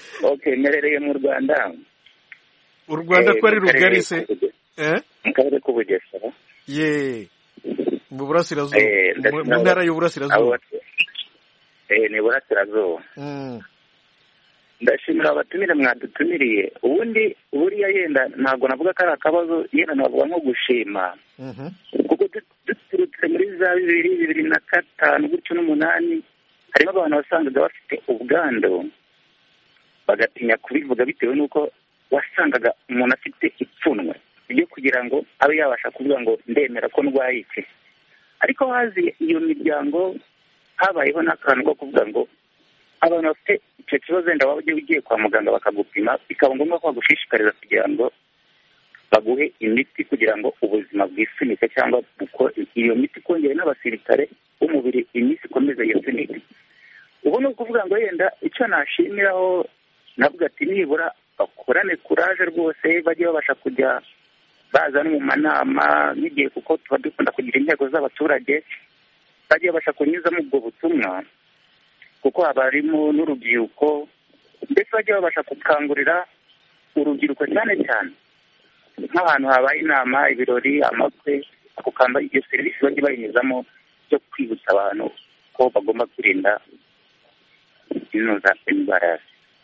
mperereye mu Rwanda. U Rwanda ko ari rugari se? Mu karere k'Ubugesera. Ye. Mu burasirazuba. Mu ntara y'uburasirazuba. Ni burasirazuba. Ndashimira abatumire mwadutumiriye. Ubundi buriya yenda ntabwo navuga ko ari akabazo, yenda navuga nko gushima. Kuko duturutse muri za 2005 gutyo n'8 harimo abantu wasangaga bafite ubwandu bagatinya kubivuga bitewe n'uko wasangaga umuntu afite ipfunwe ryo kugira ngo abe yabasha kuvuga ngo ndemera ko ndwaye iki. Ariko hazi iyo miryango habayeho n'akantu ko kuvuga ngo abantu bafite icyo kibazo wenda waba ugiye kwa muganga bakagupima, bikaba ngombwa ko bagushishikariza kugira ngo baguhe imiti kugira ngo ubuzima bwisunike, cyangwa iyo miti kongera n'abasirikare b'umubiri iminsi ikomeza yisunike. Ubu ni ukuvuga ngo yenda icyo nashimiraho navuga ati nibura bakorane kuraje rwose, bajye babasha kujya baza no mu manama n'igihe, kuko tuba dukunda kugira intego z'abaturage, bajye babasha kunyuzamo ubwo butumwa, kuko haba harimo n'urubyiruko, ndetse bajye babasha gukangurira urubyiruko cyane cyane nk'ahantu habaye inama, ibirori, amakwe, ako kamba iyo serivisi bajye bayinyuzamo byo kwibutsa abantu ko bagomba kwirinda inoza indwara.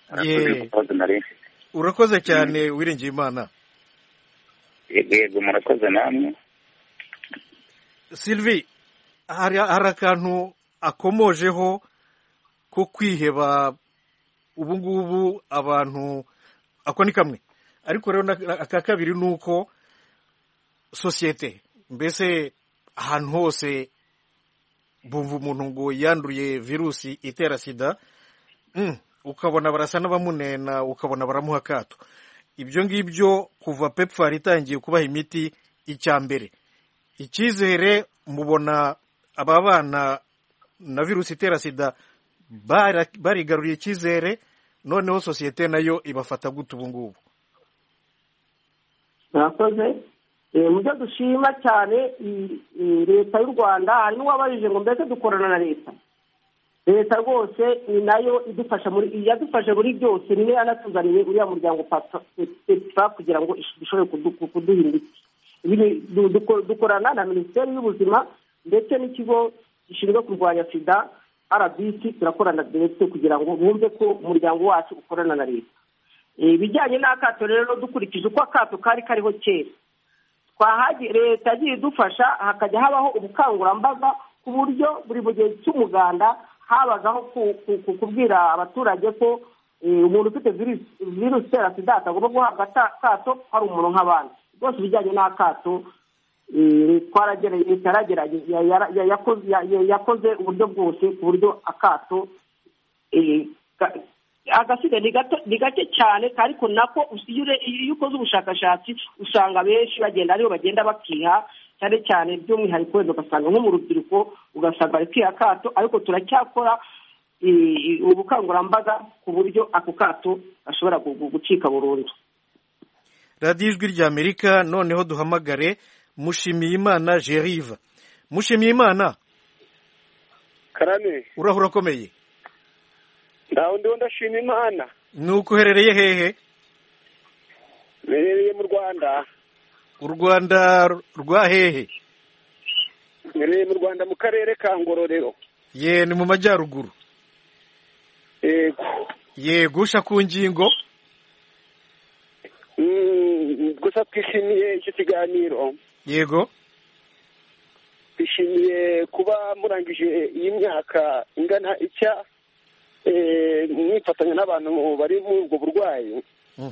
Urakoze cyane Uwiringiyimana. Yego murakoze namwe. Sylvie, hari akantu akomojeho ko kwiheba ubu ngubu abantu, ako ni kamwe. Ariko rero aka kabiri ni uko sosiyete mbese ahantu hose bumva umuntu ngo yanduye virusi itera sida, ukabona barasa n'abamunena, ukabona baramuha akato. Ibyo ngibyo kuva PEPFAR itangiye kubaha imiti, icya mbere icyizere mubona aba bana na virusi itera sida barigaruriye icyizere, noneho sosiyete nayo ibafata gute ubu ngubu? murakoze. Mu byo dushima cyane leta y'u Rwanda, hari n'uwabajije ngo mbese dukorana na leta. Leta rwose ni nayo yadufashe muri byose, niyo yanatuzaniye uriya muryango PEPFAR kugira ngo ishobore kuduha imiti. Dukorana na Minisiteri y'Ubuzima ndetse n'ikigo gishinzwe kurwanya sida RBC, turakorana ndetse kugira ngo bumve ko umuryango wacu ukorana na leta. Ibijyanye n'akato rero, dukurikije uko akato kari kariho kera, leta yagiye idufasha, hakajya habaho ubukangurambaga ku buryo buri gihe cy'umuganda habagaho kubwira abaturage ko umuntu ufite virusi itera sida atagomba guhabwa akato hari umuntu nk'abandi. Rwose ibijyanye n'akato yakoze uburyo bwose ku buryo akato agasiga ni gake cyane, ariko nako iyo ukoze ubushakashatsi usanga benshi bagenda aribo bagenda bakiha, cyane cyane by'umwihariko wenda ugasanga nko mu rubyiruko ugasanga bari kwiha akato, ariko turacyakora ubukangurambaga ku buryo ako kato gashobora gucika burundu. Radiyo Ijwi ry'Amerika, noneho duhamagare Mushimiyimana Jerive. Mushimiyimana, karame, urahura akomeye? ndaho ndiho ndashima Imana. Nuko uherereye hehe? Mperereye mu Rwanda. U Rwanda rwa hehe? Mperereye mu Rwanda mu karere ka Ngororero. Ni mu majyaruguru. Yego usha ku ngingo. Gusa twishimiye icyo kiganiro. Yego. Twishimiye kuba murangije iyi myaka ingana icya mwifatanya n'abantu bari muri ubwo burwayi.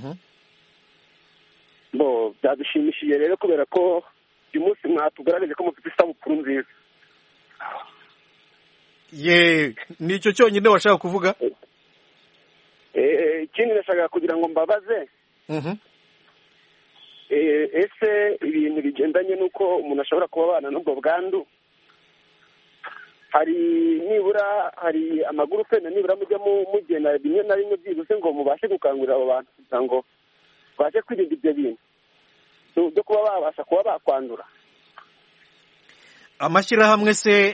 Byadushimishije rero kubera ko uyu munsi mwatugaragaje ko mufite isabukuru nziza. nicyo cyonyine washaka kuvuga? Ikindi nashaka kugira ngo mbabaze, ese ibintu bigendanye n'uko umuntu ashobora kuba abana n'ubwo bwandu, hari amagurupe nibura mujya mugenda bimwe na bimwe byibuze ngo mubashe gukangurira abo bantu kugira ngo babashe kwirinda ibyo bintu byo kuba babasha kuba bakwandura? Amashyirahamwe se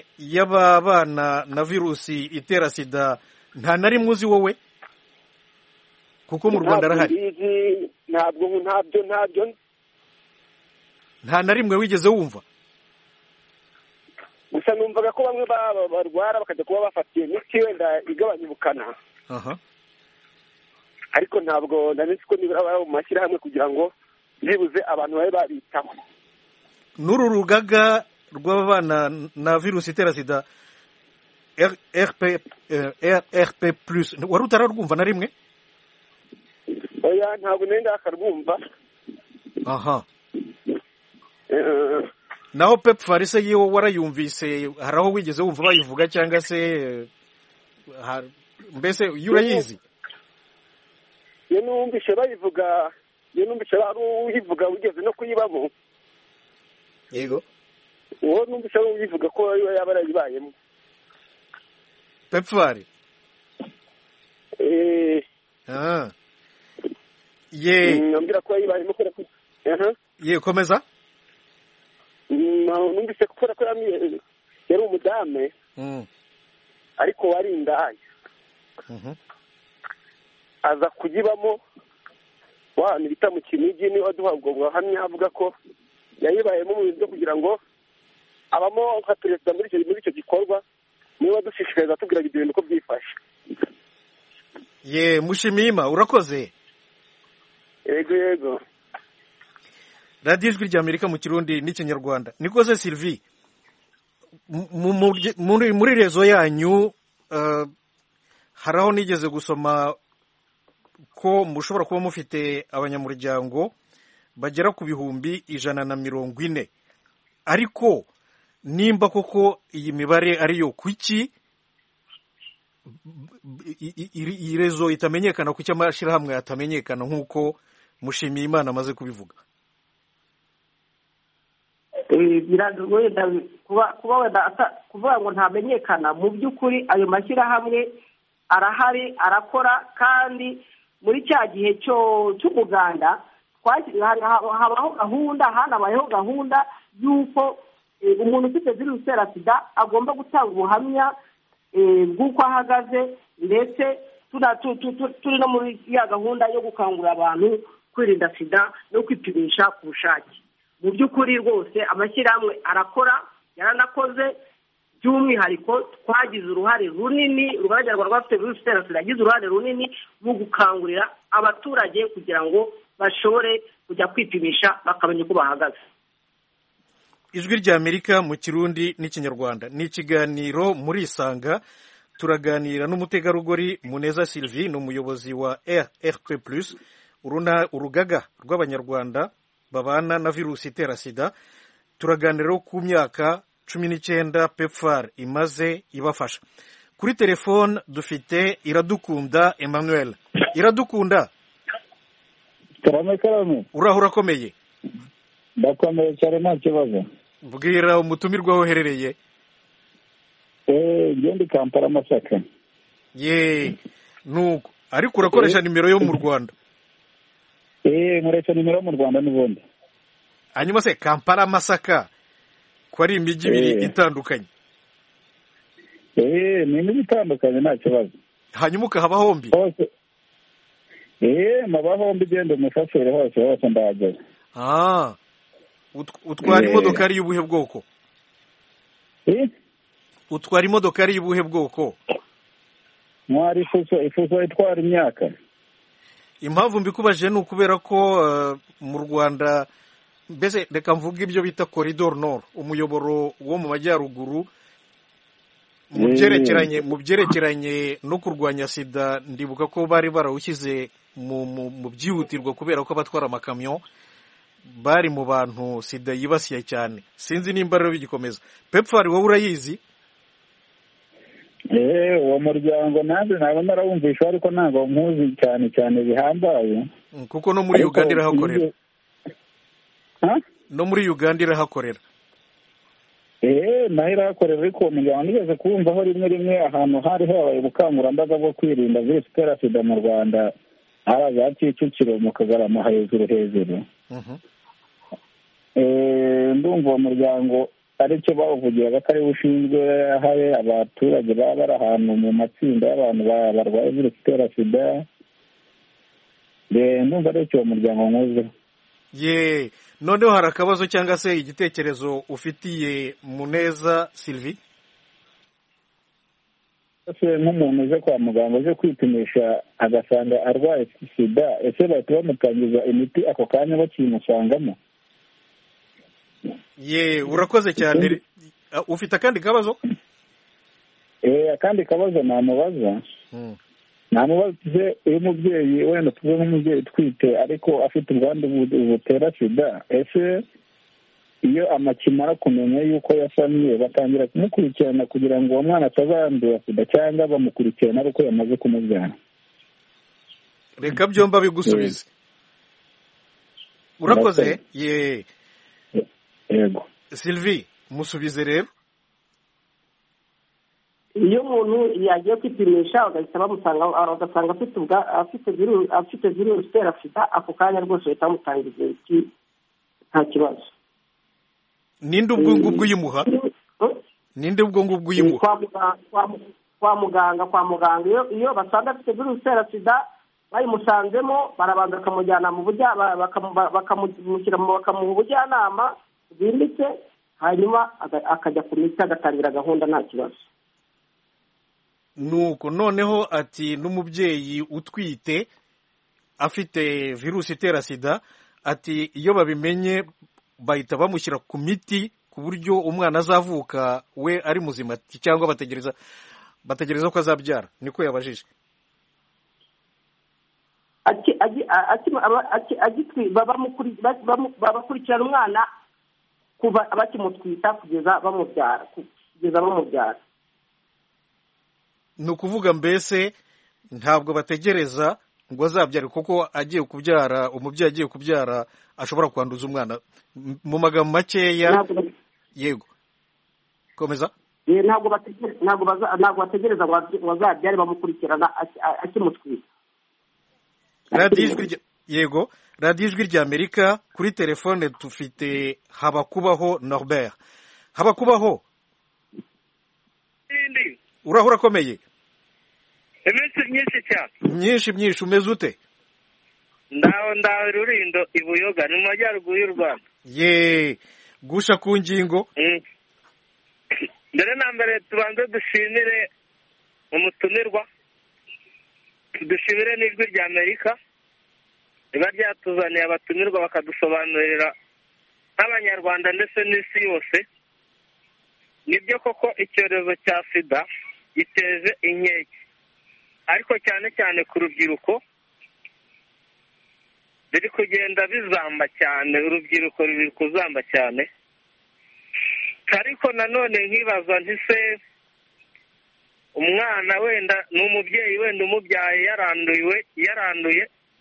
y'ababana na virusi itera sida nta na rimwe uzi wowe? kuko mu Rwanda arahari. ntabyo nta na rimwe wigeze wumva? gusa numvaga ko bamwe barwara bakajya kuba bafatiye imiti wenda igabanya ubukana. ariko ntabwo nari ko nibura baba mu mashyirahamwe kugira ngo byibuze abantu babe babitaho. n'uru rugaga rw'ababana na virusi itera sida RP plus wari utararwumva na rimwe? oya ntabwo nenda akarwumva. naho PEPFAR se yo warayumvise, hari aho wigeze wumva bayivuga cyangwa se mbese urayizi? iyo numvise bayivuga, iyo numvise ari uyivuga ugeze no kuyibamo. yego uwo numvise ari uyivuga ko yaba yarayibayemo PEPFAR. nambwira ko yayibayemo kubera ko ye komeza. numvise kubera ko yari umudame ariko wari indaya, aza kuyibamo wahana bita mu Kinigi, niwe waduha ubwo buhamya avuga ko yayibayemo mu bintu byo kugira ngo abamo nka perezida muri icyo gikorwa, niwe wadushishikariza atubwira ibyo bintu ko byifashe. ye Mushimiyima urakoze. yego radiyo ijwi ry'Amerika mu Kirundi n'Ikinyarwanda. nikoze Sylvie, muri rezo yanyu hari aho nigeze gusoma ko mushobora kuba mufite abanyamuryango bagera ku 140, ariko nimba koko iyi mibare ariyo, kuki iyi rezo itamenyekana, kuki amashyirahamwe atamenyekana nk'uko Mushimiyimana amaze kubivuga? biragoye kuvuga ngo ntamenyekana. mu by'ukuri ayo mashyirahamwe arahari, arakora, kandi muri cya gihe cy'umuganda hanabayeho gahunda y'uko umuntu ufite virusi itera sida agomba gutanga ubuhamya bw'uko ahagaze, ndetse turi no muri ya gahunda yo gukangurira abantu kwirinda sida no kwipimisha ku bushake. mu by'ukuri rwose amashyirahamwe arakora, yaranakoze. by'umwihariko twagize uruhare runini, urugaga rw'abafite virusi itera sida yagize uruhare runini mu gukangurira abaturage kugira ngo bashobore kujya kwipimisha bakamenya uko bahagaze. ijwi ry'Amerika mu Kirundi n'Ikinyarwanda ni ikiganiro muri Isanga. turaganira n'umutegarugori Muneza Sylvie, ni umuyobozi wa RP plus, urugaga rw'abanyarwanda babana na virusi itera sida. turaganira ku myaka 19 PEPFAR imaze ibafasha. kuri telefone dufite Iradukunda Emmanuel. Iradukunda, uraho urakomeye? ndakomeye cyane nta kibazo. bwira umutumirwa aho uherereye. ngende Kampala Masaka. nuko ariko urakoresha nimero yo mu Rwanda? nkoresha nimero yo mu Rwanda n'ubundi. hanyuma se Kampala Masaka ko ari imijyi ibiri itandukanye? ni imijyi itandukanye nta kibazo. hanyuma ukahaba hombi? hose maba hombi, genda umushoferi hose ndahagera. utwara imodokari y'ubuhe bwoko? utwara imodokari y'ubuhe bwoko? ntwara ifuso itwara imyaka. impamvu mbikubaje ni ukubera ko mu Rwanda, mbese reka mvuga ibyo bita Corridor Nord, umuyoboro wo mu majyaruguru, mu byerekeranye no kurwanya sida, ndibuka ko bari barawushyize mu byihutirwa kubera ko abatwara amakamyo bari mu bantu sida yibasiye cyane. sinzi nimba rero bigikomeza. PEPFAR wowe urayizi? uwo muryango nanjye ntabwo narawumvisha, ariko ntabwo muzi cyane bihambaye, kuko no muri Uganda irahakorera. no muri Uganda irahakorera. naho irahakorera, ariko umuryango nigeze kuwumvaho rimwe ahantu hari habaye ubukangurambaga bwo kwirinda virusi itera sida mu Rwanda, hari za Kicukiro mu Kagarama hejuru. ndumva uwo muryango aricyo bawuvugiraga ko ari ushinzwe hari abaturage baba bari ahantu mu matsinda y'abantu barwaye virusi itera sida, ndumva ari icyo muryango nkuzeho. Ye, noneho hari akabazo cyangwa se igitekerezo ufitiye Muneza Sylvie? Ese nk'umuntu uje kwa muganga uje kwipimisha agasanga arwaye sida, ese bahita bamutangiza imiti ako kanya bakimusangamo? Ye, urakoze cyane. Ufite akandi kabazo? Akandi kabazo namubaza. Namubaze iyo umubyeyi wenda tuve nk'umubyeyi utwite ariko afite ubwandu butera sida, ese iyo amakimara kumenya yuko yasamye batangira kumukurikirana kugira ngo uwo mwana atazandura sida cyangwa bamukurikirana ari uko yamaze kumubyara? Reka byomba bigusubize. Urakoze. Yego. Sylvie, musubize rero. iyo umuntu yagiye kwipimisha bagahita bamusanga bagasanga afite virusi itera sida, ako kanya rwose bahita bamutangiza imiti nta kibazo. Ninde ubwo ngubwo uyimuha? Ninde ubwo ngubwo uyimuha? Kwa muganga iyo basanga afite virusi itera sida bayimusanzemo barabanza bakamujyana mu bakamuha ubujyanama bwimbitse, hanyuma akajya ku miti agatangira gahunda nta kibazo. Nuko noneho ati n'umubyeyi utwite afite virusi itera sida, ati iyo babimenye bahita bamushyira ku miti ku buryo umwana azavuka we ari muzima, cyangwa bategereza ko azabyara? Niko yabajije. babakurikirana umwana kuva bakimutwita kugeza bamubyara. Ni ukuvuga mbese ntabwo bategereza ngo azabyare, kuko agiye kubyara, umubyeyi agiye kubyara ashobora kwanduza umwana. Mu magambo makeya. Yego, komeza. Ntabwo bategereza ngo azabyare, bamukurikirana akimutwita. Yego, radiyo ijwi rya Amerika. Kuri telefone dufite Habakubaho Norbert. Habakubaho, uraho urakomeye? Iminsi myinshi cyane. Myinshi. Umeze ute? Ndaho Rurindo i Buyoga, ni mu majyaruguru y'u Rwanda. Ye, gusha ku ngingo. Mbere na mbere tubanze dushimire umutumirwa, dushimire n'ijwi rya Amerika riba ryatuzaniye abatumirwa bakadusobanurira nk'abanyarwanda ndetse n'isi yose. Nibyo koko icyorezo cya sida giteje inkeke, ariko cyane cyane ku rubyiruko biri kugenda bizamba cyane, urubyiruko ruri kuzamba cyane. Ariko nanone nkibaza nti se umwana wenda n'umubyeyi wenda umubyaye yaranduye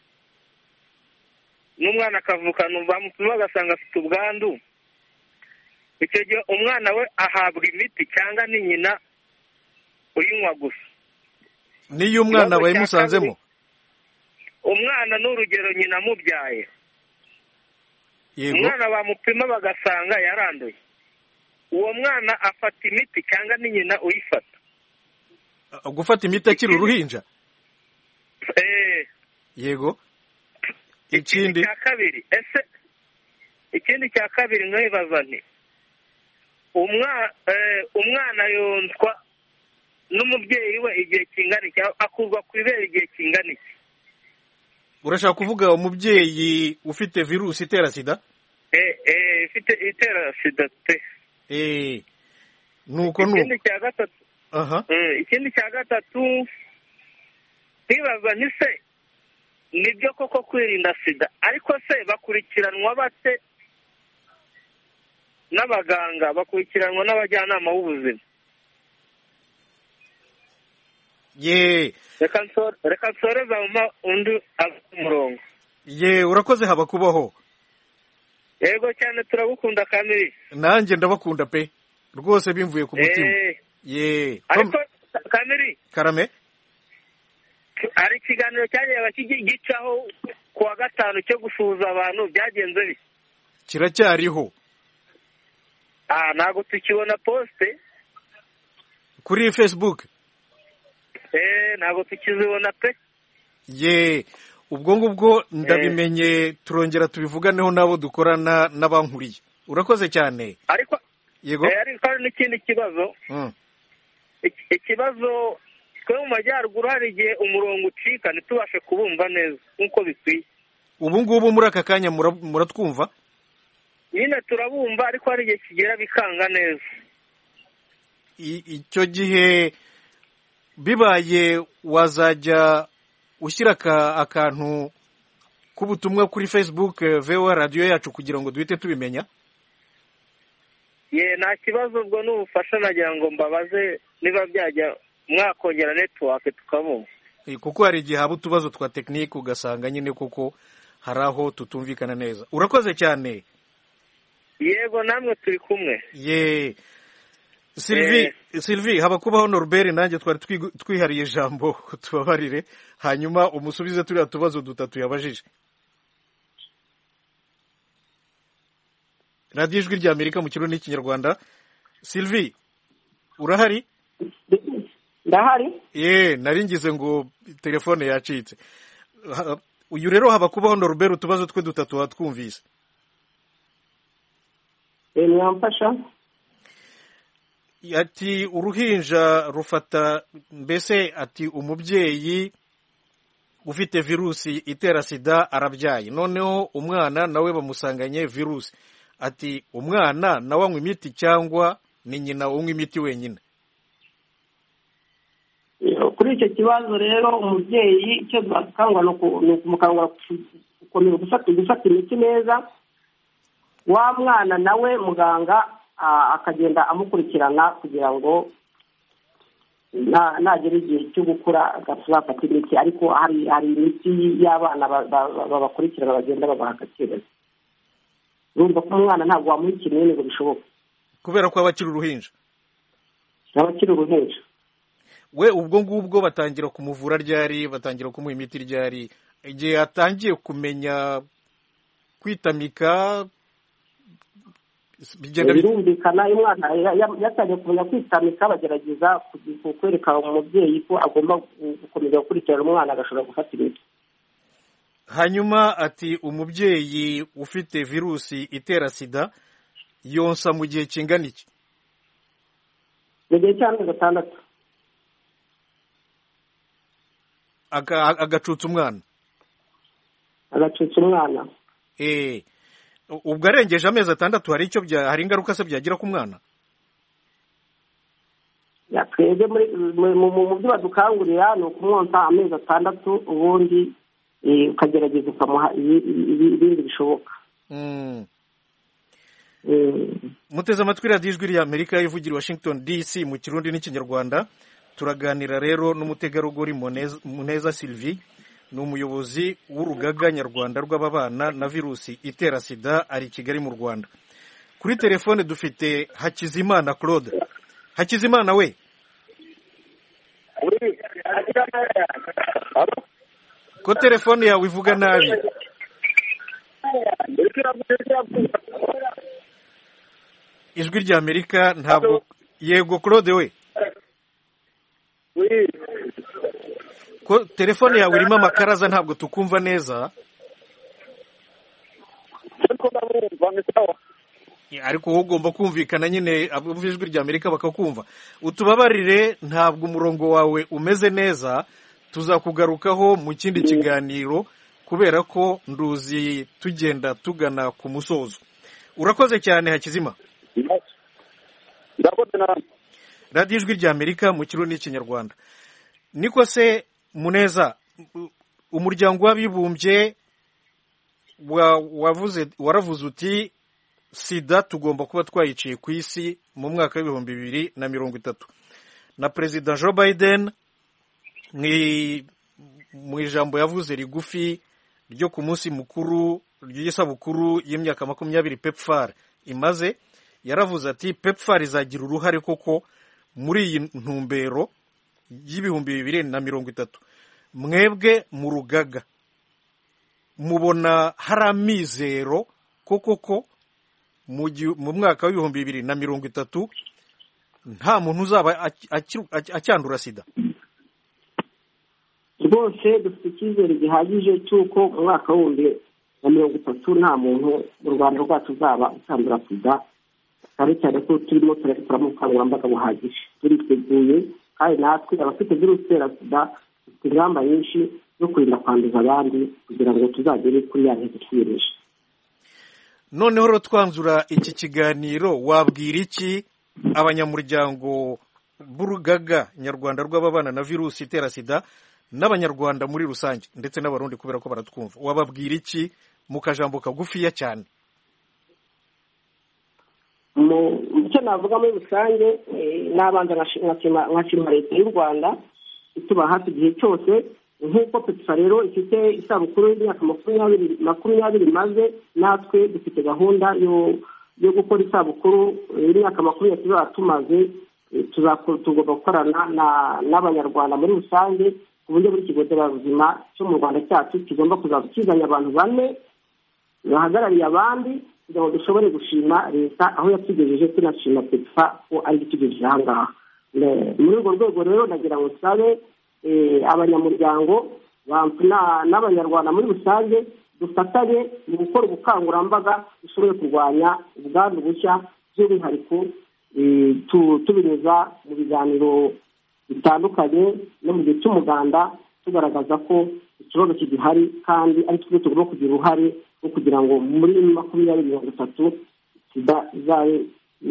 n'umwana akavukana bamupima bagasanga afite ubwandu, icyo gihe umwana we ahabwa imiti cyangwa ni nyina uyinywa gusa? Niyo umwana bayimusanzemo? Umwana n'urugero nyina amubyaye, umwana bamupima bagasanga yaranduye, uwo mwana afata imiti cyangwa ni nyina uyifata? Gufata imiti akiri uruhinja? Yego. Ikindi cya kabiri nkibaza nti umwana yonswa n'umubyeyi we igihe kingana iki, akurwa ku ibere igihe kingana iki? Urashaka kuvuga umubyeyi ufite virusi itera sida? Ifite itera sida te. Nuko ikindi cya gatatu nkibaza nti se nibyo koko kwirinda sida, ariko se bakurikiranwa bate n'abaganga, bakurikiranwa n'abajyanama b'ubuzima? Reka nsoreza undi umurongo. Urakoze Habakubaho. Yego cyane, turagukunda Kamiri. Nanjye ndabakunda pe, rwose bimvuye ku mutima. Ariko Kamiri, karame, hari ikiganiro cyagiye gicaho ku wa gatanu cyo gusuhuza abantu, byagenze bite? Kiracyariho. Ntabwo tukibona poste kuri Facebook. Ntabwo tukizibona pe. ubwo ngubwo ndabimenye turongera tubivuganeho n'abo dukorana n'abankuriye. Urakoze cyane. Ariko yego ariko n'ikindi kibazo ikibazo twe mu majyaruguru hari igihe umurongo ucika ntitubashe kubumva neza nk'uko bikwiye. ubu ngubu muri aka kanya muratwumva? Nyine turabumva ariko hari igihe kigera bikanga neza. Icyo gihe bibaye wazajya ushyira akantu k'ubutumwa kuri Facebook VOA radiyo yacu kugira ngo duhite tubimenya. Nta kibazo, ubwo n'ubufasha nagira ngo mbabaze niba byajya mwakongera network tukabumva. Kuko hari igihe haba utubazo twa tekinike ugasanga nyine kuko hari aho tutumvikana neza. Urakoze cyane. Yego namwe turi kumwe. Sylvie haba kubaho Norbert nanjye twari twihariye ijambo tubabarire hanyuma umusubize turiya tubazo dutatu yabajije. Radio Ijwi rya Amerika mu Kirundi n'Ikinyarwanda. Sylvie urahari? Ndahari. Nari ngize ngo telefone yacitse. Uyu rero haba kubaho Norbert utubazo twe dutatu watwumvise. Mwamfasha? Ati uruhinja rufata mbese ati umubyeyi ufite virusi itera sida arabyaye, noneho umwana nawe bamusanganye virusi. Ati umwana nawe anywa imiti cyangwa ni nyina unywa imiti wenyine? Kuri icyo kibazo rero umubyeyi icyo bakangwa no kumukangura gukomeza gufata imiti neza, wa mwana nawe muganga akagenda amukurikirana kugira ngo nagera igihe cyo gukura agafata imiti, ariko hari imiti y'abana babakurikirana bagenda babaha agakira. Urumva ko umwana ntabwo wamuha ikinini ngo bishoboke kubera ko abakiri uruhinja. We ubwo ngubwo batangira kumuvura ryari, batangira kumuha imiti ryari? Igihe atangiye kumenya kwitamika birumvikana. Iyo umwana yatangiye kumenya kwitamika bagerageza kwereka umubyeyi ko agomba gukomeza gukurikirana umwana agashobora gufata imiti. Hanyuma ati umubyeyi ufite virusi itera sida yonsa mu gihe kingana iki? Mu gihe cy'amezi 6. Agacutsa umwana? Agacutsa umwana. Ubwo arengeje amezi 6 hari ingaruka se byagira ku mwana? Twebwe mu byo badukangurira ni ukumwonsa amezi 6 ubundi ukagerageza ukamuha ibindi bishoboka. Muteze amatwi Radio Ijwi rya Amerika ivugira Washington DC mu Kirundi n'Ikinyarwanda. Turaganira rero n'umutegarugori Muneza Sylvie, ni umuyobozi w'urugaga nyarwanda rw'ababana na virusi itera sida ari Kigali mu Rwanda. Kuri telefone dufite Hakizimana Claude. Hakizimana we. Ko telefone yawe ivuga nabi. Ijwi rya Amerika ntabwo. Yego Claude we. Ko telefone yawe irimo amakaraza ntabwo tukumva neza. Ariko wowe ugomba kumvikana nyine abumva Ijwi rya Amerika bakakumva. Utubabarire ntabwo umurongo wawe umeze neza, tuzakugarukaho mu kindi kiganiro kubera ko nduzi tugenda tugana ku musozo. Urakoze cyane Hakizima. Radio Ijwi rya Amerika mu Kirundi n'Ikinyarwanda. Niko se Muneza, umuryango w'abibumbye waravuze uti sida tugomba kuba twayiciye ku isi mu mwaka w'2030. Na Perezida Joe Biden mu ijambo yavuze rigufi ryo ku munsi mukuru ry'isabukuru y'imyaka 20 PEPFAR imaze, yaravuze ati PEPFAR izagira uruhare koko muri iyi ntumbero y'2030. Mwebwe mu rugaga mubona hari amizero koko mu mwaka w'2030 nta muntu uzaba acyandura sida? rwose dufite icyizere gihagije cy'uko mu mwaka wundi wa 2030 nta muntu mu Rwanda rwacu uzaba utandura sida, cyane cyane ko turimo turakora mu bukangurambaga buhagije. Turiteguye kandi natwe abafite virusi itera sida dufite ingamba nyinshi zo kurinda kwanduza abandi kugira ngo tuzagere kuri ya ntego twiyemeje. Noneho rero twanzura iki kiganiro, wabwira iki abanyamuryango b'urugaga nyarwanda rw'ababana na virusi itera sida n'abanyarwanda muri rusange ndetse n'abarundi kubera ko baratwumva, wababwira iki mu kajambo kagufiya cyane? Icyo navuga muri rusange, nabanza nkashima leta y'u Rwanda ituba hafi igihe cyose. Nk'uko PEPFAR rero ifite isabukuru y'imyaka 20 maze, natwe dufite gahunda yo gukora isabukuru y'imyaka 20 tuzaba tumaze. Tugomba gukorana n'abanyarwanda muri rusange ku buryo buri kigo cy'ubuzima cyo mu Rwanda cyacu kigomba kuzaba kizanye abantu 4 bahagarariye abandi kugira ngo dushobore gushima leta aho yatugejeje, tunashima PEPFAR ko ari itugejeje aha ngaha. Muri urwo rwego rero nagira ngo nsabe abanyamuryango n'abanyarwanda muri rusange dufatanye mu gukora ubukangurambaga dushobore kurwanya ubwandu bushya, by'umwihariko tubinyuza mu biganiro bitandukanye no mu gihe cy'umuganda, tugaragaza ko ikibazo kigihari kandi ari twe tugomba kugira uruhare rwo kugira ngo muri 2030 sida izabe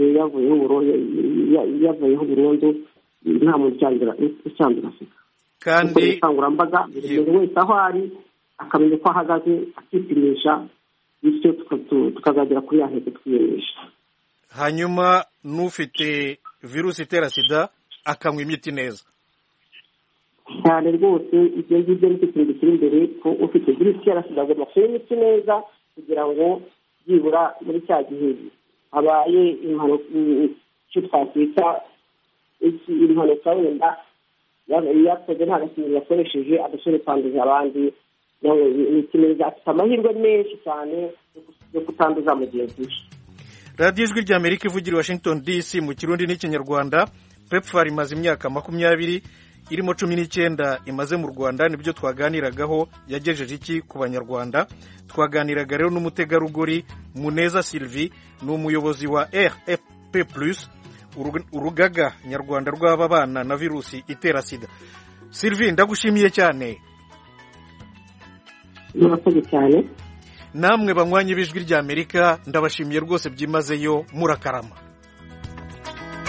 yavuyeho burundu, nta muntu ucyandura sida. Kandi ubukangurambaga buri wese aho ari akamenya ko ahagaze, akipimisha, bityo tukazagera kuri ya ntego twiyemeje. Hanyuma n'ufite virusi itera sida akanywa imiti neza cyane rwose. Ibyo ngibyo ni ikintu kiri imbere, ko ufite virusi itera sida agomba kunywa imiti neza kugira ngo byibura muri cya gihe habaye impanuka, icyo twakwita impanuka wenda yakoze nta gakingo yakoresheje adashobora kwanduza abandi, imiti neza, afite amahirwe menshi cyane yo kutanduza mugenzi we. radiyo ijwi ry'Amerika ivugira Washington DC mu Kirundi n'Ikinyarwanda. PEPFAR imaze imyaka 20 irimo 19 imaze mu Rwanda, nibyo twaganiragaho. Yagejeje iki ku banyarwanda? Twaganiraga rero n'umutegarugori Muneza Sylvie, ni umuyobozi wa RFP+, urugaga nyarwanda rw'ababana na virusi itera sida. Sylvie, ndagushimiye cyane. Murakoze cyane. Namwe banywanyi b'ijwi ry'Amerika ndabashimiye rwose byimazeyo, murakarama.